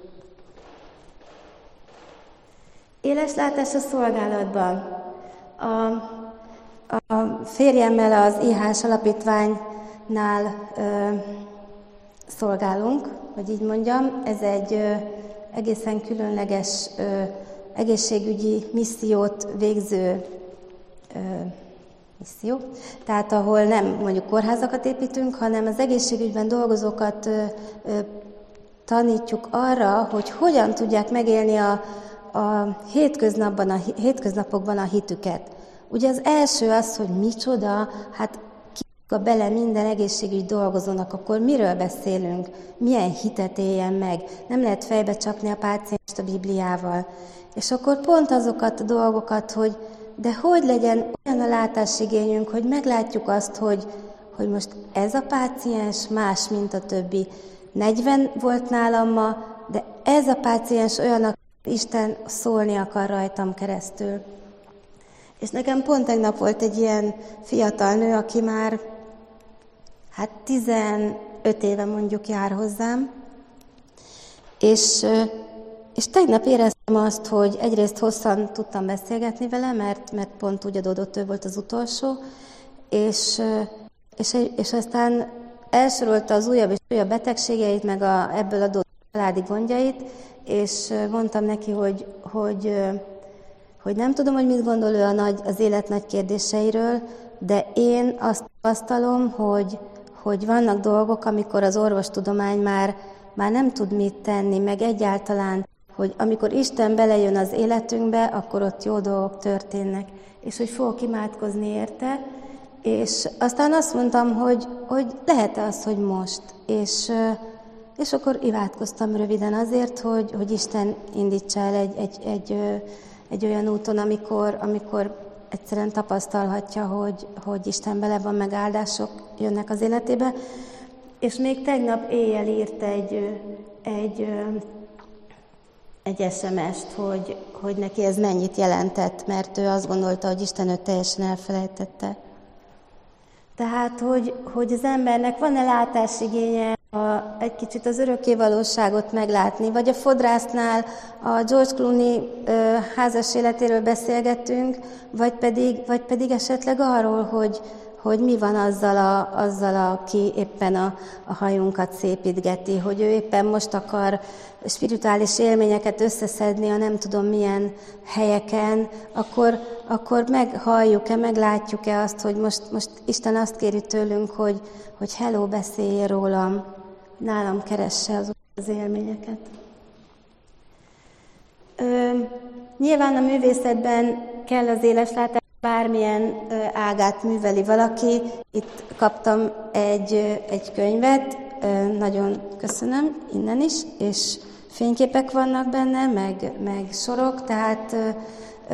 Éles látás a szolgálatban. A, a férjemmel az i há es alapítványnál ö, szolgálunk, hogy így mondjam. Ez egy ö, egészen különleges ö, egészségügyi missziót végző ö, misszió. Tehát ahol nem mondjuk kórházakat építünk, hanem az egészségügyben dolgozókat ö, ö, tanítjuk arra, hogy hogyan tudják megélni a, a, hétköznapban, a hétköznapokban a hitüket. Ugye az első az, hogy micsoda, hát a bele minden egészségügy dolgozónak, akkor miről beszélünk? Milyen hitet éljen meg? Nem lehet fejbe csapni a pácienst a Bibliával. És akkor pont azokat a dolgokat, hogy de hogy legyen olyan a látásigényünk, hogy meglátjuk azt, hogy, hogy most ez a páciens más, mint a többi. negyven volt nálam ma, de ez a páciens olyan, Isten szólni akar rajtam keresztül. És nekem pont tegnap volt egy ilyen fiatal nő, aki már hát tizenöt éve mondjuk jár hozzám, és, és tegnap éreztem azt, hogy egyrészt hosszan tudtam beszélgetni vele, mert, mert pont úgy adódott, ő volt az utolsó, és, és, és aztán elsorolta az újabb és újabb betegségeit, meg a, ebből adott családi gondjait, és mondtam neki, hogy, hogy, hogy nem tudom, hogy mit gondol ő a nagy, az élet nagy kérdéseiről, de én azt tapasztalom, hogy, hogy vannak dolgok, amikor az orvostudomány már, már nem tud mit tenni, meg egyáltalán, hogy amikor Isten belejön az életünkbe, akkor ott jó dolgok történnek, és hogy fogok imádkozni érte, és aztán azt mondtam, hogy, hogy lehet-e az, hogy most, és, és akkor imádkoztam röviden azért, hogy, hogy Isten indítsa el egy, egy, egy, egy olyan úton, amikor, amikor egyszerűen tapasztalhatja, hogy, hogy Isten bele van, meg áldások jönnek az életébe. És még tegnap éjjel írt egy, egy, egy es em est, hogy, hogy neki ez mennyit jelentett, mert ő azt gondolta, hogy Isten őt teljesen elfelejtette. Tehát, hogy, hogy az embernek van-e látásigénye a, egy kicsit az örökké valóságot meglátni, vagy a fodrásznál a George Clooney ö, házas életéről beszélgetünk, vagy pedig, vagy pedig esetleg arról, hogy, hogy mi van azzal, a, azzal aki éppen a, a hajunkat szépítgeti, hogy ő éppen most akar spirituális élményeket összeszedni a nem tudom milyen helyeken, akkor, akkor meghalljuk-e, meglátjuk-e azt, hogy most, most Isten azt kéri tőlünk, hogy, hogy hello, beszélj rólam, nálam keresse az, az élményeket. Ö, nyilván a művészetben kell az éleslátás, bármilyen ágát műveli valaki. Itt kaptam egy, egy könyvet, nagyon köszönöm, innen is, és fényképek vannak benne, meg, meg sorok, tehát ö,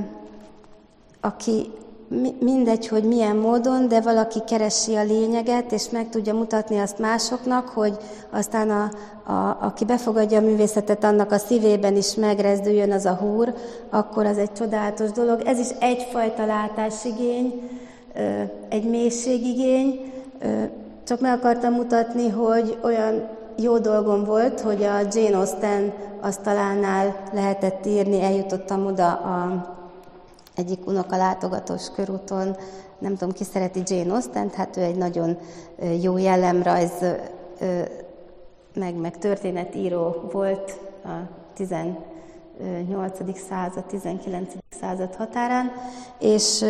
aki mindegy, hogy milyen módon, de valaki keresi a lényeget, és meg tudja mutatni azt másoknak, hogy aztán a, a, aki befogadja a művészetet, annak a szívében is megrezdüljön az a húr, akkor az egy csodálatos dolog. Ez is egyfajta látásigény, egy mélységigény. Csak meg akartam mutatni, hogy olyan jó dolgom volt, hogy a Jane Austen asztalánál lehetett írni, eljutottam oda a egyik unoka látogatós körúton, nem tudom, ki szereti Jane Austen, hát ő egy nagyon jó jellemrajz, meg, meg történetíró volt a tizennyolcadik század, tizenkilencedik század határán, és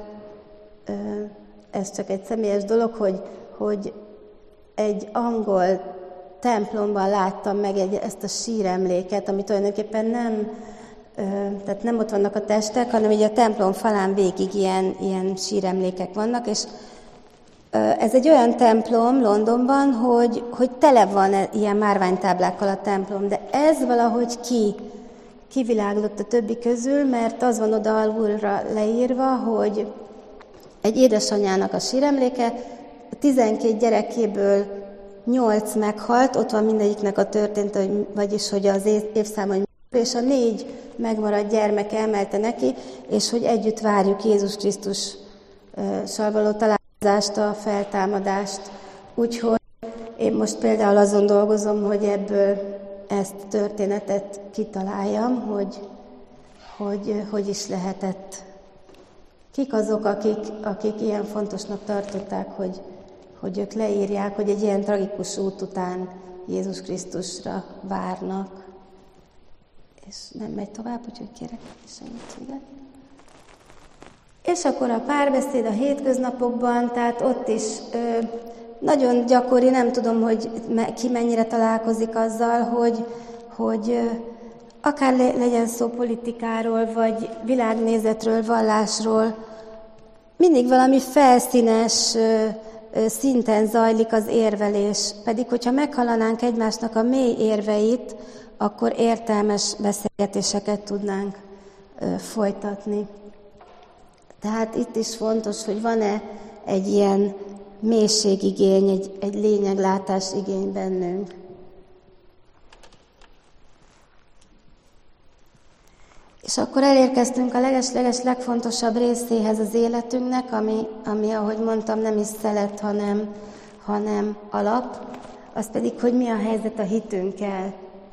ez csak egy személyes dolog, hogy, hogy egy angol templomban láttam meg egy, ezt a síremléket, ami tulajdonképpen nem, tehát nem ott vannak a testek, hanem így a templom falán végig ilyen, ilyen síremlékek vannak, és ez egy olyan templom Londonban, hogy, hogy tele van ilyen márványtáblákkal a templom, de ez valahogy ki, kiviláglott a többi közül, mert az van oda alulra leírva, hogy egy édesanyjának a síremléke, a tizenkét gyerekéből nyolc meghalt, ott van mindegyiknek a történt, vagyis hogy az évszám, hogy és a négy megmaradt gyermeke emelte neki, és hogy együtt várjuk Jézus Krisztussal való találkozást, a feltámadást. Úgyhogy én most például azon dolgozom, hogy ebből ezt a történetet kitaláljam, hogy hogy, hogy is lehetett. Kik azok, akik, akik ilyen fontosnak tartották, hogy, hogy ők leírják, hogy egy ilyen tragikus út után Jézus Krisztusra várnak. És nem megy tovább, úgyhogy kérek segítséget. És akkor a párbeszéd a hétköznapokban, tehát ott is ö, nagyon gyakori, nem tudom, hogy ki mennyire találkozik azzal, hogy, hogy ö, akár le, legyen szó politikáról, vagy világnézetről, vallásról, mindig valami felszínes ö, ö, szinten zajlik az érvelés. Pedig, hogyha meghallanánk egymásnak a mély érveit, akkor értelmes beszélgetéseket tudnánk ö, folytatni. Tehát itt is fontos, hogy van-e egy ilyen mélységigény, egy, egy lényeglátás igény bennünk. És akkor elérkeztünk a leges-leges legfontosabb részéhez az életünknek, ami, ami, ahogy mondtam, nem is szelet, hanem, hanem alap, az pedig, hogy mi a helyzet a hitünkkel.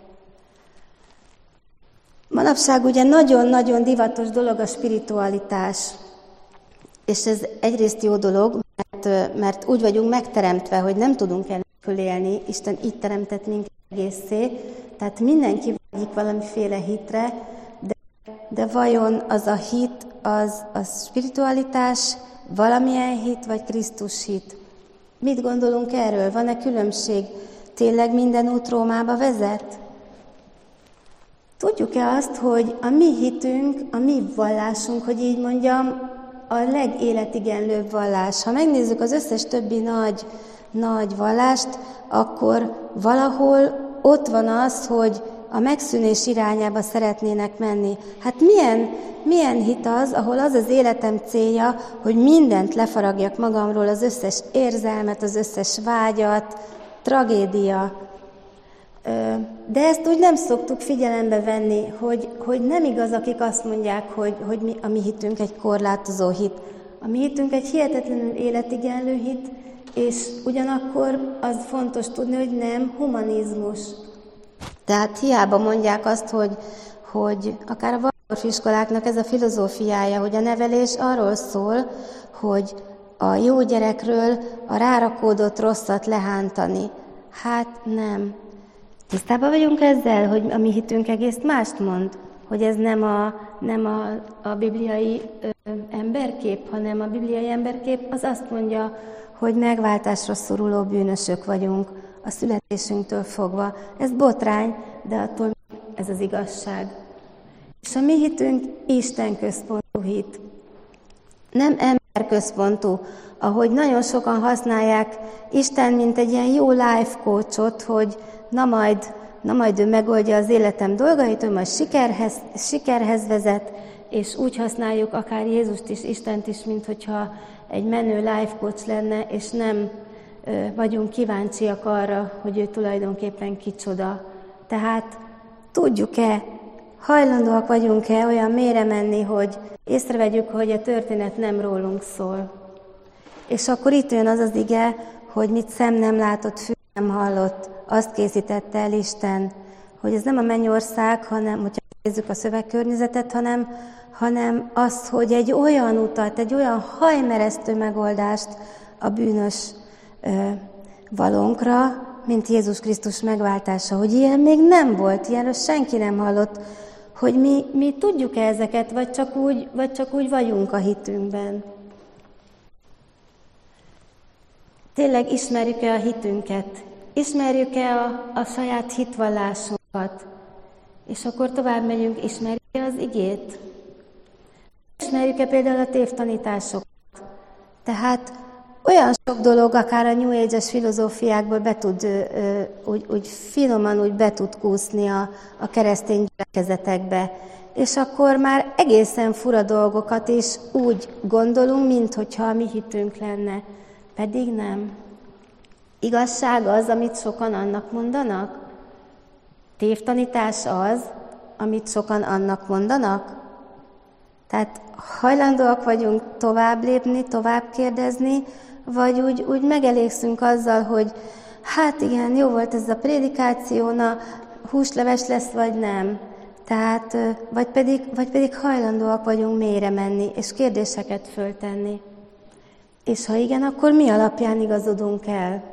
Manapság ugye nagyon-nagyon divatos dolog a spiritualitás, és ez egyrészt jó dolog, mert, mert úgy vagyunk megteremtve, hogy nem tudunk enélkül élni, Isten így teremtett minket egészé, tehát mindenki vágyik valamiféle hitre, de, de vajon az a hit, az a spiritualitás, valamilyen hit, vagy Krisztus hit? Mit gondolunk erről? Van-e különbség? Tényleg minden út Rómába vezet? Tudjuk-e azt, hogy a mi hitünk, a mi vallásunk, hogy így mondjam, a legéletigenlőbb vallás? Ha megnézzük az összes többi nagy, nagy vallást, akkor valahol ott van az, hogy a megszűnés irányába szeretnének menni. Hát milyen, milyen hit az, ahol az az életem célja, hogy mindent lefaragjak magamról, az összes érzelmet, az összes vágyat, tragédia. De ezt úgy nem szoktuk figyelembe venni, hogy, hogy nem igaz, akik azt mondják, hogy, hogy mi, a mi hitünk egy korlátozó hit. A mi hitünk egy hihetetlenül életigenlő hit, és ugyanakkor az fontos tudni, hogy nem humanizmus. Tehát hiába mondják azt, hogy, hogy akár a Waldorf-iskoláknak ez a filozófiája, hogy a nevelés arról szól, hogy a jó gyerekről a rárakódott rosszat lehántani. Hát nem. Tisztában vagyunk ezzel, hogy a mi hitünk egész mást mond? Hogy ez nem a, nem a, a bibliai ö, emberkép, hanem a bibliai emberkép az azt mondja, hogy megváltásra szoruló bűnösök vagyunk a születésünktől fogva. Ez botrány, de attól ez az igazság. És a mi hitünk Isten központú hit. Nem emberközpontú, ahogy nagyon sokan használják Isten, mint egy ilyen jó life coachot, hogy na majd, na majd ő megoldja az életem dolgait, ő majd sikerhez, sikerhez vezet, és úgy használjuk akár Jézust is, Istent is, mint hogyha egy menő life coach lenne, és nem ö, vagyunk kíváncsiak arra, hogy ő tulajdonképpen kicsoda. Tehát tudjuk-e, hajlandóak vagyunk-e olyan mélyre menni, hogy észrevegyük, hogy a történet nem rólunk szól. És akkor itt jön az az ige, hogy mit szem nem látott, fül nem hallott, azt készítette el Isten, hogy ez nem a mennyország, hanem, hogyha nézzük a szövegkörnyezetet, hanem, hanem az, hogy egy olyan utat, egy olyan hajmeresztő megoldást a bűnös ö, valónkra, mint Jézus Krisztus megváltása, hogy ilyen még nem volt, ilyenről senki nem hallott, hogy mi, mi tudjuk-e ezeket, vagy csak, úgy, vagy csak úgy vagyunk a hitünkben. Tényleg ismerjük-e a hitünket? Ismerjük-e a, a saját hitvallásunkat? És akkor tovább megyünk, ismerjük-e az igét? Ismerjük-e például a tévtanításokat? Tehát olyan sok dolog, akár a New Age-es filozófiákból be tud, ö, úgy, úgy finoman úgy be tud kúszni a, a keresztény gyülekezetekbe. És akkor már egészen fura dolgokat is úgy gondolunk, minthogyha a mi hitünk lenne. Pedig nem. Igazság az, amit sokan annak mondanak? Tévtanítás az, amit sokan annak mondanak? Tehát hajlandóak vagyunk tovább lépni, tovább kérdezni, vagy úgy, úgy megelégszünk azzal, hogy hát igen, jó volt ez a prédikáció, na, húsleves lesz, vagy nem. Tehát, vagy pedig, vagy pedig hajlandóak vagyunk mélyre menni, és kérdéseket föltenni. És ha igen, akkor mi alapján igazodunk el?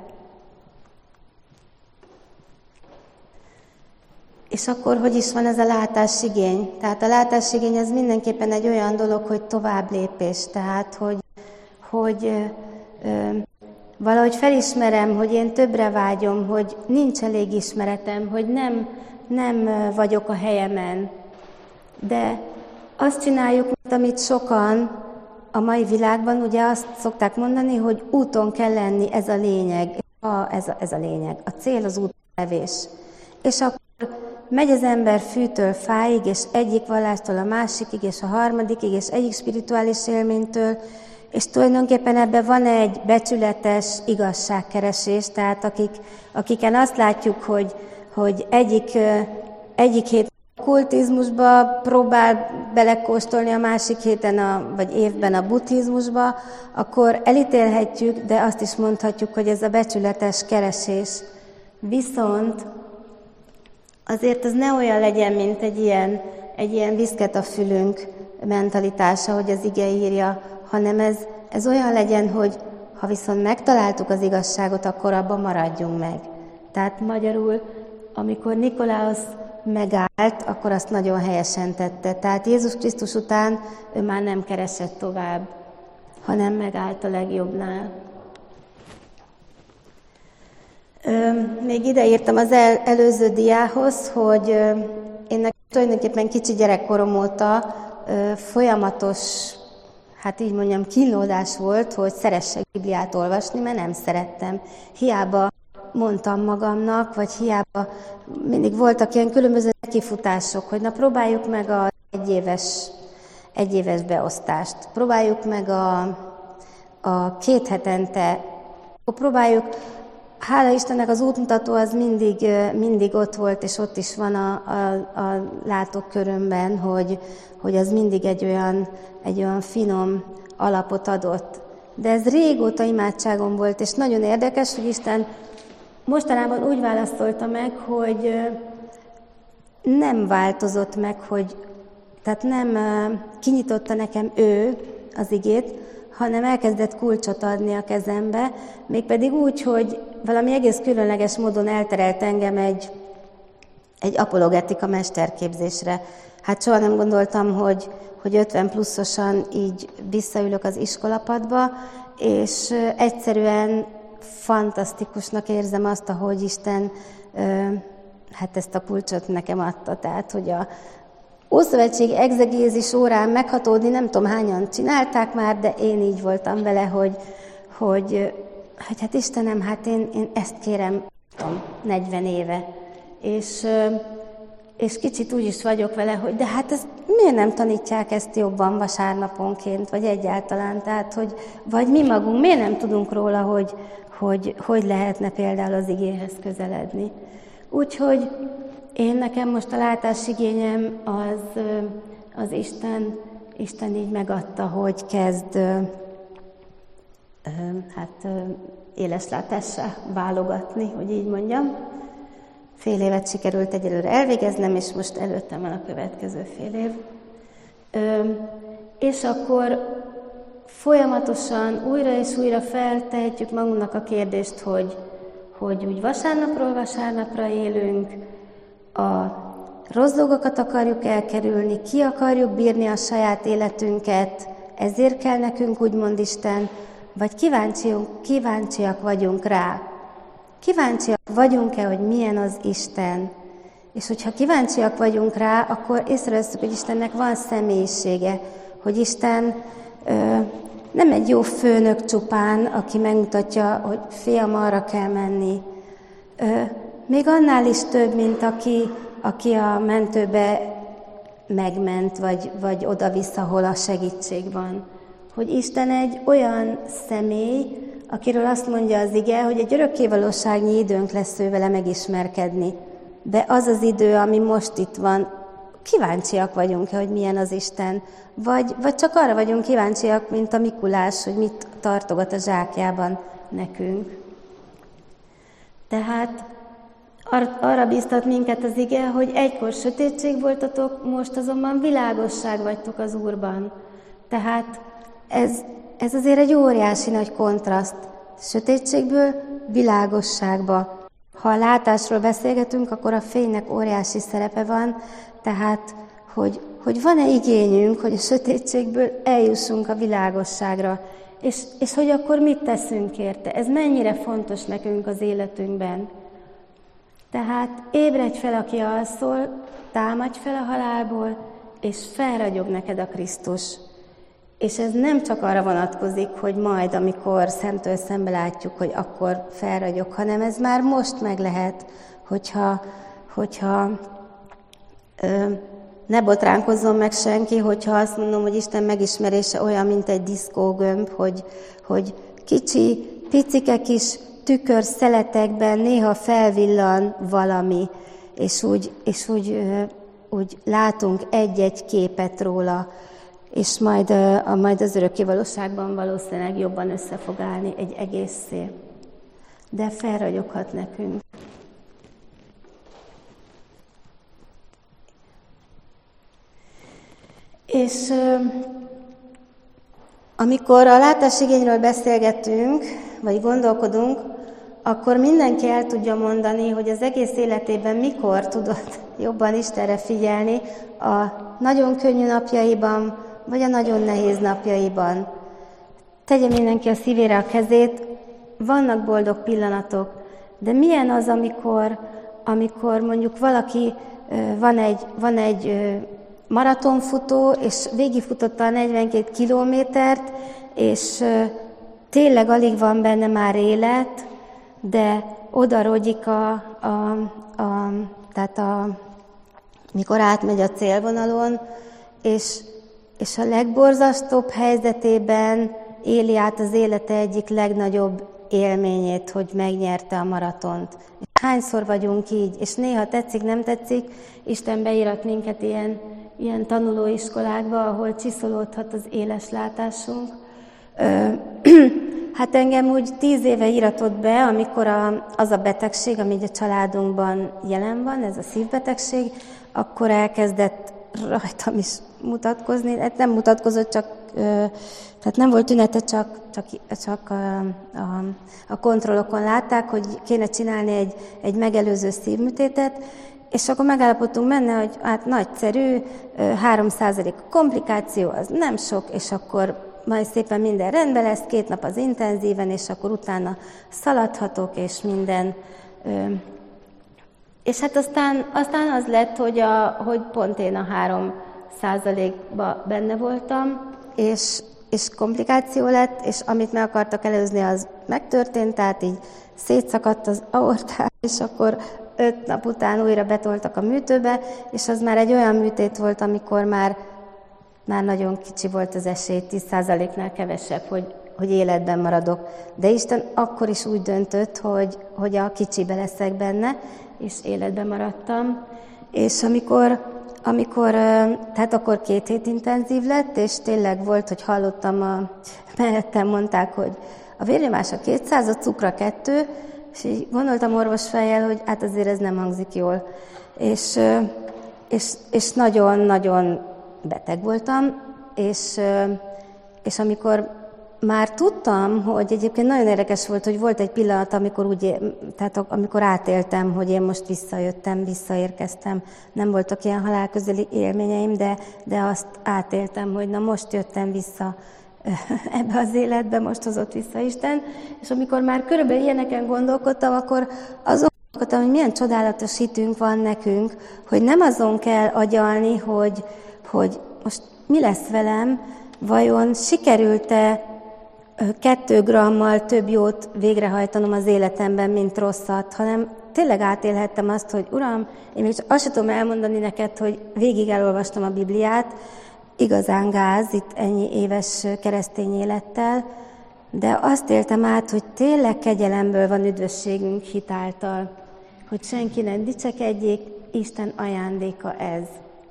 És akkor hogy is van ez a látásigény? Tehát a látásigény az mindenképpen egy olyan dolog, hogy tovább lépés. Tehát, hogy, hogy ö, ö, valahogy felismerem, hogy én többre vágyom, hogy nincs elég ismeretem, hogy nem, nem vagyok a helyemen. De azt csináljuk, amit sokan a mai világban, ugye azt szokták mondani, hogy úton kell lenni, ez a lényeg. A, ez, a, ez a lényeg. A cél az útlevés. És akkor megy az ember fűtől fáig, és egyik vallástól a másikig, és a harmadikig, és egyik spirituális élménytől, és tulajdonképpen ebben van egy becsületes igazságkeresés, tehát akik, akiken azt látjuk, hogy, hogy egyik, egyik hét kultizmusba próbál belekóstolni a másik héten, a, vagy évben a buddhizmusba, akkor elítélhetjük, de azt is mondhatjuk, hogy ez a becsületes keresés. Viszont azért az ne olyan legyen, mint egy ilyen, egy ilyen viszket a fülünk mentalitása, hogy az ige írja, hanem ez, ez olyan legyen, hogy ha viszont megtaláltuk az igazságot, akkor abban maradjunk meg. Tehát magyarul, amikor Nikolaus megállt, akkor azt nagyon helyesen tette. Tehát Jézus Krisztus után ő már nem keresett tovább, hanem megállt a legjobbnál. Még ide írtam az el, előző diához, hogy én nekem tulajdonképpen kicsi gyerekkorom óta folyamatos, hát így mondjam, kínlódás volt, hogy szeressek Bibliát olvasni, mert nem szerettem. Hiába mondtam magamnak, vagy hiába mindig voltak ilyen különböző kifutások, hogy na próbáljuk meg az egyéves, egyéves beosztást, próbáljuk meg a, a két hetente, próbáljuk, hála Istennek az útmutató az mindig, mindig ott volt, és ott is van a, a, a látókörömben, hogy, hogy az mindig egy olyan, egy olyan finom alapot adott. De ez régóta imádságom volt, és nagyon érdekes, hogy Isten mostanában úgy válaszolta meg, hogy nem változott meg, hogy, tehát nem kinyitotta nekem ő az igét, hanem elkezdett kulcsot adni a kezembe, mégpedig úgy, hogy valami egész különleges módon elterelt engem egy, egy apologetika mesterképzésre. Hát soha nem gondoltam, hogy, hogy ötven pluszosan így visszaülök az iskolapadba, és egyszerűen fantasztikusnak érzem azt, ahogy Isten hát ezt a kulcsot nekem adta. Tehát, hogy a Ószövetség egzegézis órán meghatódni, nem tudom hányan csinálták már, de én így voltam vele, hogy, hogy, hogy hát Istenem, hát én, én ezt kérem, tudom, negyven éve. És, és kicsit úgy is vagyok vele, hogy de hát ez, miért nem tanítják ezt jobban vasárnaponként, vagy egyáltalán, tehát, hogy vagy mi magunk, miért nem tudunk róla, hogy hogy, hogy lehetne például az igéhez közeledni. Úgyhogy én nekem most a látásigényem az, az Isten, Isten így megadta, hogy kezd hát éleslátássá válogatni, hogy így mondjam. Fél évet sikerült egyelőre elvégeznem, és most előttem van a következő fél év. És akkor folyamatosan újra és újra feltehetjük magunknak a kérdést, hogy, hogy úgy vasárnapról vasárnapra élünk, a rossz dolgokat akarjuk elkerülni, ki akarjuk bírni a saját életünket, ezért kell nekünk úgymond Isten, vagy kíváncsiak, kíváncsiak vagyunk rá. Kíváncsiak vagyunk-e, hogy milyen az Isten? És hogyha kíváncsiak vagyunk rá, akkor észreveszünk, hogy Istennek van személyisége, hogy Isten ö, nem egy jó főnök csupán, aki megmutatja, hogy fiam, arra kell menni. Ö, még annál is több, mint aki, aki a mentőbe megment, vagy, vagy oda-vissza, hol a segítség van. Hogy Isten egy olyan személy, akiről azt mondja az ige, hogy egy örökkévalóságnyi időnk lesz ő vele megismerkedni. De az az idő, ami most itt van, kíváncsiak vagyunk-e, hogy milyen az Isten, vagy, vagy csak arra vagyunk kíváncsiak, mint a Mikulás, hogy mit tartogat a zsákjában nekünk. Tehát ar- arra bíztat minket az ige, hogy egykor sötétség voltatok, most azonban világosság vagytok az Úrban. Tehát ez, ez azért egy óriási nagy kontraszt. Sötétségből világosságba. Ha a látásról beszélgetünk, akkor a fénynek óriási szerepe van, tehát, hogy, hogy van-e igényünk, hogy a sötétségből eljussunk a világosságra, és, és hogy akkor mit teszünk érte. Ez mennyire fontos nekünk az életünkben. Tehát ébredj fel, aki alszol, támadj fel a halálból, és felragyog neked a Krisztus. És ez nem csak arra vonatkozik, hogy majd, amikor szemtől szembe látjuk, hogy akkor felragyog, hanem ez már most meg lehet, hogyha, hogyha ö, ne botránkozzon meg senki, hogyha azt mondom, hogy Isten megismerése olyan, mint egy diszkógömb, hogy, hogy kicsi, picike kis tükör szeletekben néha felvillan valami, és úgy, és úgy ö, úgy látunk egy-egy képet róla, és majd, a, majd az örökké valóságban valószínűleg jobban össze fog állni egy egészé. De felragyoghat nekünk. És amikor a látásigényről beszélgetünk, vagy gondolkodunk, akkor mindenki el tudja mondani, hogy az egész életében mikor tudott jobban Istenre figyelni, a nagyon könnyű napjaiban, vagy a nagyon nehéz napjaiban. Tegye mindenki a szívére a kezét, vannak boldog pillanatok, de milyen az, amikor, amikor mondjuk valaki, van egy, van egy maratonfutó, és végigfutotta a negyvenkét kilométert, és tényleg alig van benne már élet, de odarogyik a, a, a, tehát a, mikor átmegy a célvonalon, és, és a legborzasztóbb helyzetében éli át az élete egyik legnagyobb élményét, hogy megnyerte a maratont. És hányszor vagyunk így, és néha tetszik, nem tetszik, Isten beírat minket ilyen, ilyen tanulóiskolákba, ahol csiszolódhat az éles látásunk. Hát engem úgy tíz éve íratott be, amikor a, az a betegség, ami a családunkban jelen van, ez a szívbetegség, akkor elkezdett rajtam is mutatkozni. Ez nem mutatkozott, csak, tehát nem volt tünete, csak, csak, csak a, a, a kontrollokon látták, hogy kéne csinálni egy, egy megelőző szívműtétet, és akkor megállapodtunk benne, hogy hát nagyszerű, három százalék komplikáció, az nem sok, és akkor majd szépen minden rendben lesz, két nap az intenzíven, és akkor utána szaladhatok, és minden. És hát aztán, aztán az lett, hogy, a, hogy pont én a három százalékban benne voltam, és, és komplikáció lett, és amit meg akartak előzni, az megtörtént, tehát így szétszakadt az aortám, és akkor öt nap után újra betoltak a műtőbe, és az már egy olyan műtét volt, amikor már Már nagyon kicsi volt az esély, tíz százaléknál kevesebb, hogy, hogy életben maradok. De Isten akkor is úgy döntött, hogy, hogy a kicsibe leszek benne, és életben maradtam. És amikor, amikor, tehát akkor két hét intenzív lett, és tényleg volt, hogy hallottam, a, mellettem mondták, hogy a vérnyomás a kétszáz, a cukra kettő, és így gondoltam orvosfejjel, hogy hát azért ez nem hangzik jól. És, és, és nagyon-nagyon beteg voltam, és, és amikor már tudtam, hogy egyébként nagyon érdekes volt, hogy volt egy pillanat, amikor, úgy, tehát amikor átéltem, hogy én most visszajöttem, visszaérkeztem. Nem voltak ilyen halálközeli élményeim, de, de azt átéltem, hogy na most jöttem vissza ebbe az életbe, most hozott vissza Isten. És amikor már körülbelül ilyeneken gondolkodtam, akkor azon gondolkodtam, hogy milyen csodálatos hitünk van nekünk, hogy nem azon kell agyalni, hogy hogy most mi lesz velem, vajon sikerült-e kettő grammal több jót végrehajtanom az életemben, mint rosszat, hanem tényleg átélhettem azt, hogy Uram, én még csak azt sem tudom elmondani neked, hogy végig elolvastam a Bibliát, igazán gáz, itt ennyi éves keresztény élettel, de azt éltem át, hogy tényleg kegyelemből van üdvösségünk hitáltal, hogy senki nem dicsekedjék, Isten ajándéka ez.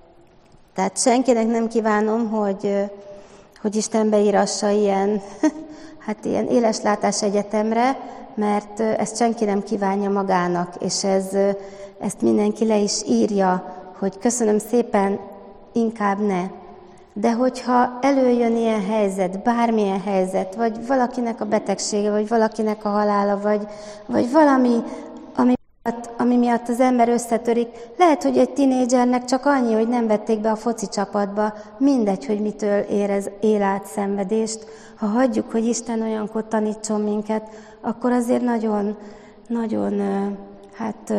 Tehát senkinek nem kívánom, hogy, hogy Isten beírassa ilyen, hát ilyen éleslátás egyetemre, mert ezt senki nem kívánja magának, és ez, ezt mindenki le is írja, hogy köszönöm szépen, inkább ne. De hogyha előjön ilyen helyzet, bármilyen helyzet, vagy valakinek a betegsége, vagy valakinek a halála, vagy, vagy valami, ami ami miatt az ember összetörik. Lehet, hogy egy tinédzsernek csak annyi, hogy nem vették be a foci csapatba, mindegy, hogy mitől érez él át szenvedést. Ha hagyjuk, hogy Isten olyankor tanítson minket, akkor azért nagyon, nagyon hát,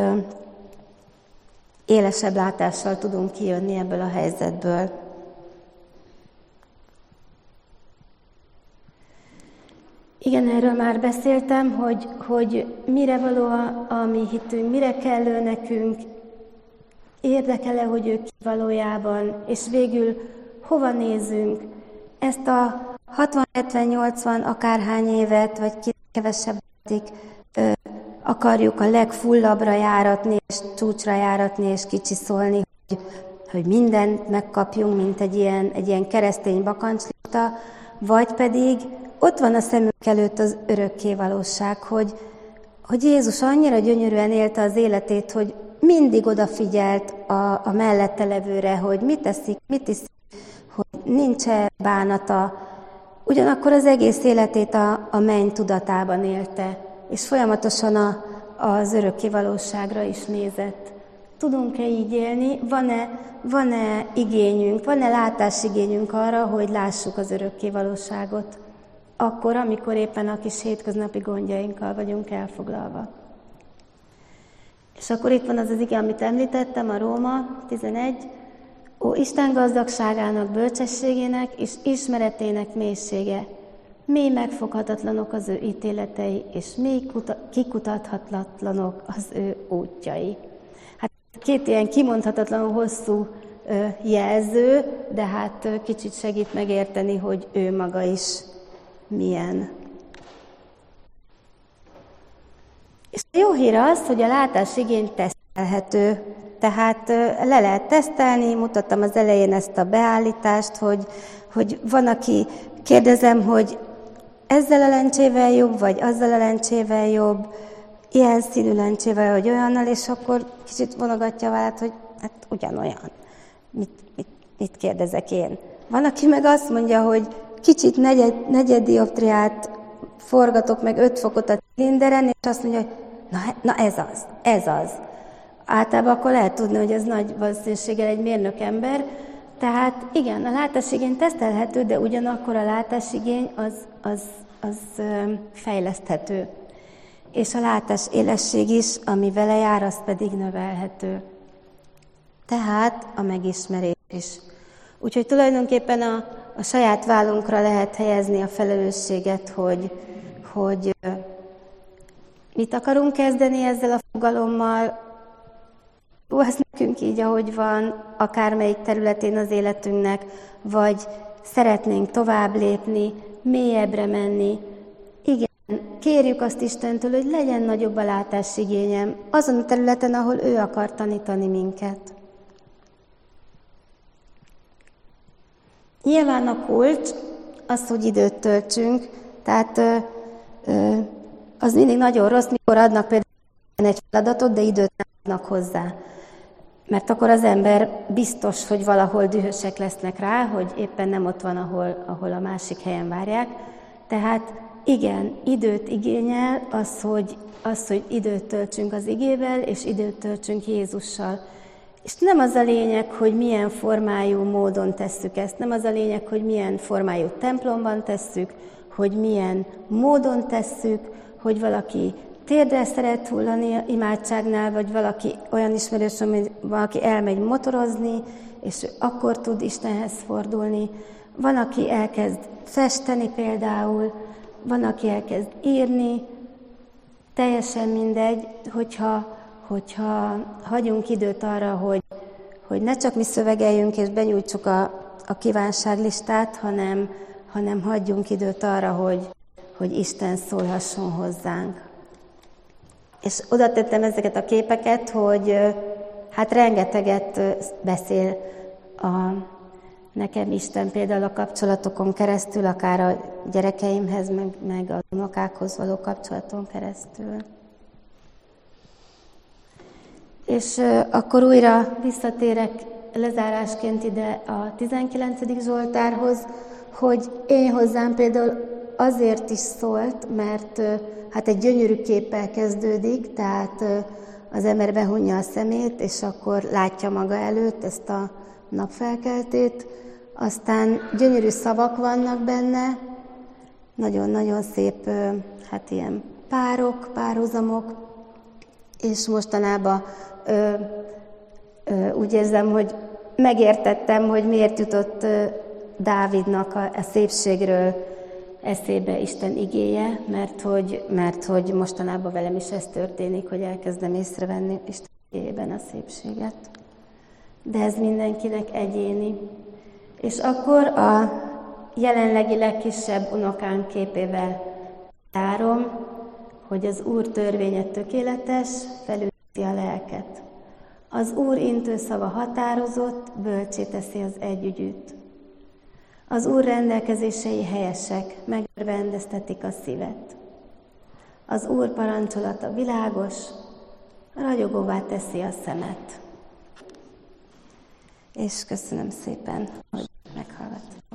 élesebb látással tudunk kijönni ebből a helyzetből. Igen, erről már beszéltem, hogy, hogy mire való a, a mi hitünk, mire kellő nekünk, érdekel-e, hogy ők valójában, és végül hova nézünk. Ezt a hatvan, hetven, nyolcvan akárhány évet, vagy kevesebbedik akarjuk a legfullabbra járatni, és csúcsra járatni, és kicsiszolni, hogy, hogy mindent megkapjunk, mint egy ilyen, egy ilyen keresztény bakancslista, vagy pedig ott van a szemünk előtt az örökké valóság, hogy, hogy Jézus annyira gyönyörűen élte az életét, hogy mindig odafigyelt a, a mellette levőre, hogy mit teszik, mit iszik, hogy nincs-e bánata. Ugyanakkor az egész életét a, a menny tudatában élte, és folyamatosan a, az örökké valóságra is nézett. Tudunk-e így élni? Van-e, van-e igényünk, van-e látásigényünk arra, hogy lássuk az örökké valóságot? Akkor, amikor éppen a kis hétköznapi gondjainkkal vagyunk elfoglalva. És akkor itt van az az ige, amit említettem, a Róma tizenegy. Ó, Isten gazdagságának, bölcsességének és ismeretének mélysége. Mély megfoghatatlanok az ő ítéletei, és mély kikutathatatlanok az ő útjai. Hát két ilyen kimondhatatlanul hosszú jelző, de hát kicsit segít megérteni, hogy ő maga is milyen. És a jó hír az, hogy a látásigény tesztelhető. Tehát le lehet tesztelni, mutattam az elején ezt a beállítást, hogy, hogy van, aki kérdezem, hogy ezzel a lencsével jobb, vagy azzal a lencsével jobb, ilyen színű lencsével, vagy olyannal, és akkor kicsit vonogatja a vállát, hogy hát ugyanolyan. Mit, mit, mit kérdezek én? Van, aki meg azt mondja, hogy kicsit negyed, negyed dioptriát forgatok meg öt fokot a cilinderen, és azt mondja, hogy na, na ez az, ez az. Általában akkor lehet tudni, hogy ez nagy valószínűséggel egy mérnök ember. Tehát igen, a látásigény tesztelhető, de ugyanakkor a látásigény az, az, az fejleszthető. És a látás élesség is, ami vele jár, az pedig növelhető. Tehát a megismerés is. Úgyhogy tulajdonképpen a, a saját vállunkra lehet helyezni a felelősséget, hogy, hogy mit akarunk kezdeni ezzel a fogalommal. Ó, ez nekünk így, ahogy van, akármelyik területén az életünknek, vagy szeretnénk tovább lépni, mélyebbre menni. Igen, kérjük azt Istentől, hogy legyen nagyobb a látásigényem azon a területen, ahol ő akar tanítani minket. Nyilván a kulcs az, hogy időt töltsünk, tehát ö, ö, az mindig nagyon rossz, mikor adnak például egy feladatot, de időt nem adnak hozzá. Mert akkor az ember biztos, hogy valahol dühösek lesznek rá, hogy éppen nem ott van, ahol, ahol a másik helyen várják. Tehát igen, időt igényel az, hogy, az, hogy időt töltsünk az igével, és időt töltsünk Jézussal. És nem az a lényeg, hogy milyen formájú módon tesszük ezt, nem az a lényeg, hogy milyen formájú templomban tesszük, hogy milyen módon tesszük, hogy valaki térdre szeret hullani a imádságnál, vagy valaki olyan ismerős, hogy valaki elmegy motorozni, és akkor tud Istenhez fordulni. Van, aki elkezd festeni például, van, aki elkezd írni, teljesen mindegy, hogyha, hogyha hagyunk időt arra, hogy, hogy ne csak mi szövegeljünk és benyújtsuk a, a kívánságlistát, hanem, hanem hagyjunk időt arra, hogy, hogy Isten szólhasson hozzánk. És oda tettem ezeket a képeket, hogy hát rengeteget beszél a, nekem Isten például a kapcsolatokon keresztül, akár a gyerekeimhez, meg, meg az unokákhoz való kapcsolaton keresztül. És akkor újra visszatérek lezárásként ide a tizenkilencedik Zsoltárhoz, hogy én hozzám például azért is szólt, mert hát egy gyönyörű képpel kezdődik, tehát az ember behunja a szemét, és akkor látja maga előtt ezt a napfelkeltét. Aztán gyönyörű szavak vannak benne, nagyon-nagyon szép, hát ilyen párok, párhuzamok, és mostanában ö, ö, úgy érzem, hogy megértettem, hogy miért jutott ö, Dávidnak a, a szépségről eszébe Isten igéje, mert hogy, mert hogy mostanában velem is ez történik, hogy elkezdem észrevenni Isten igéjében a szépséget. De ez mindenkinek egyéni. És akkor a jelenlegi legkisebb unokánk képével tárom, hogy az Úr törvénye tökéletes, felülti a lelket. Az Úr intő szava határozott, bölcsé teszi az együgyűt. Az Úr rendelkezései helyesek, megörvendeztetik a szívet. Az Úr parancsolata világos, ragyogóvá teszi a szemet. És köszönöm szépen, hogy meghallgattak.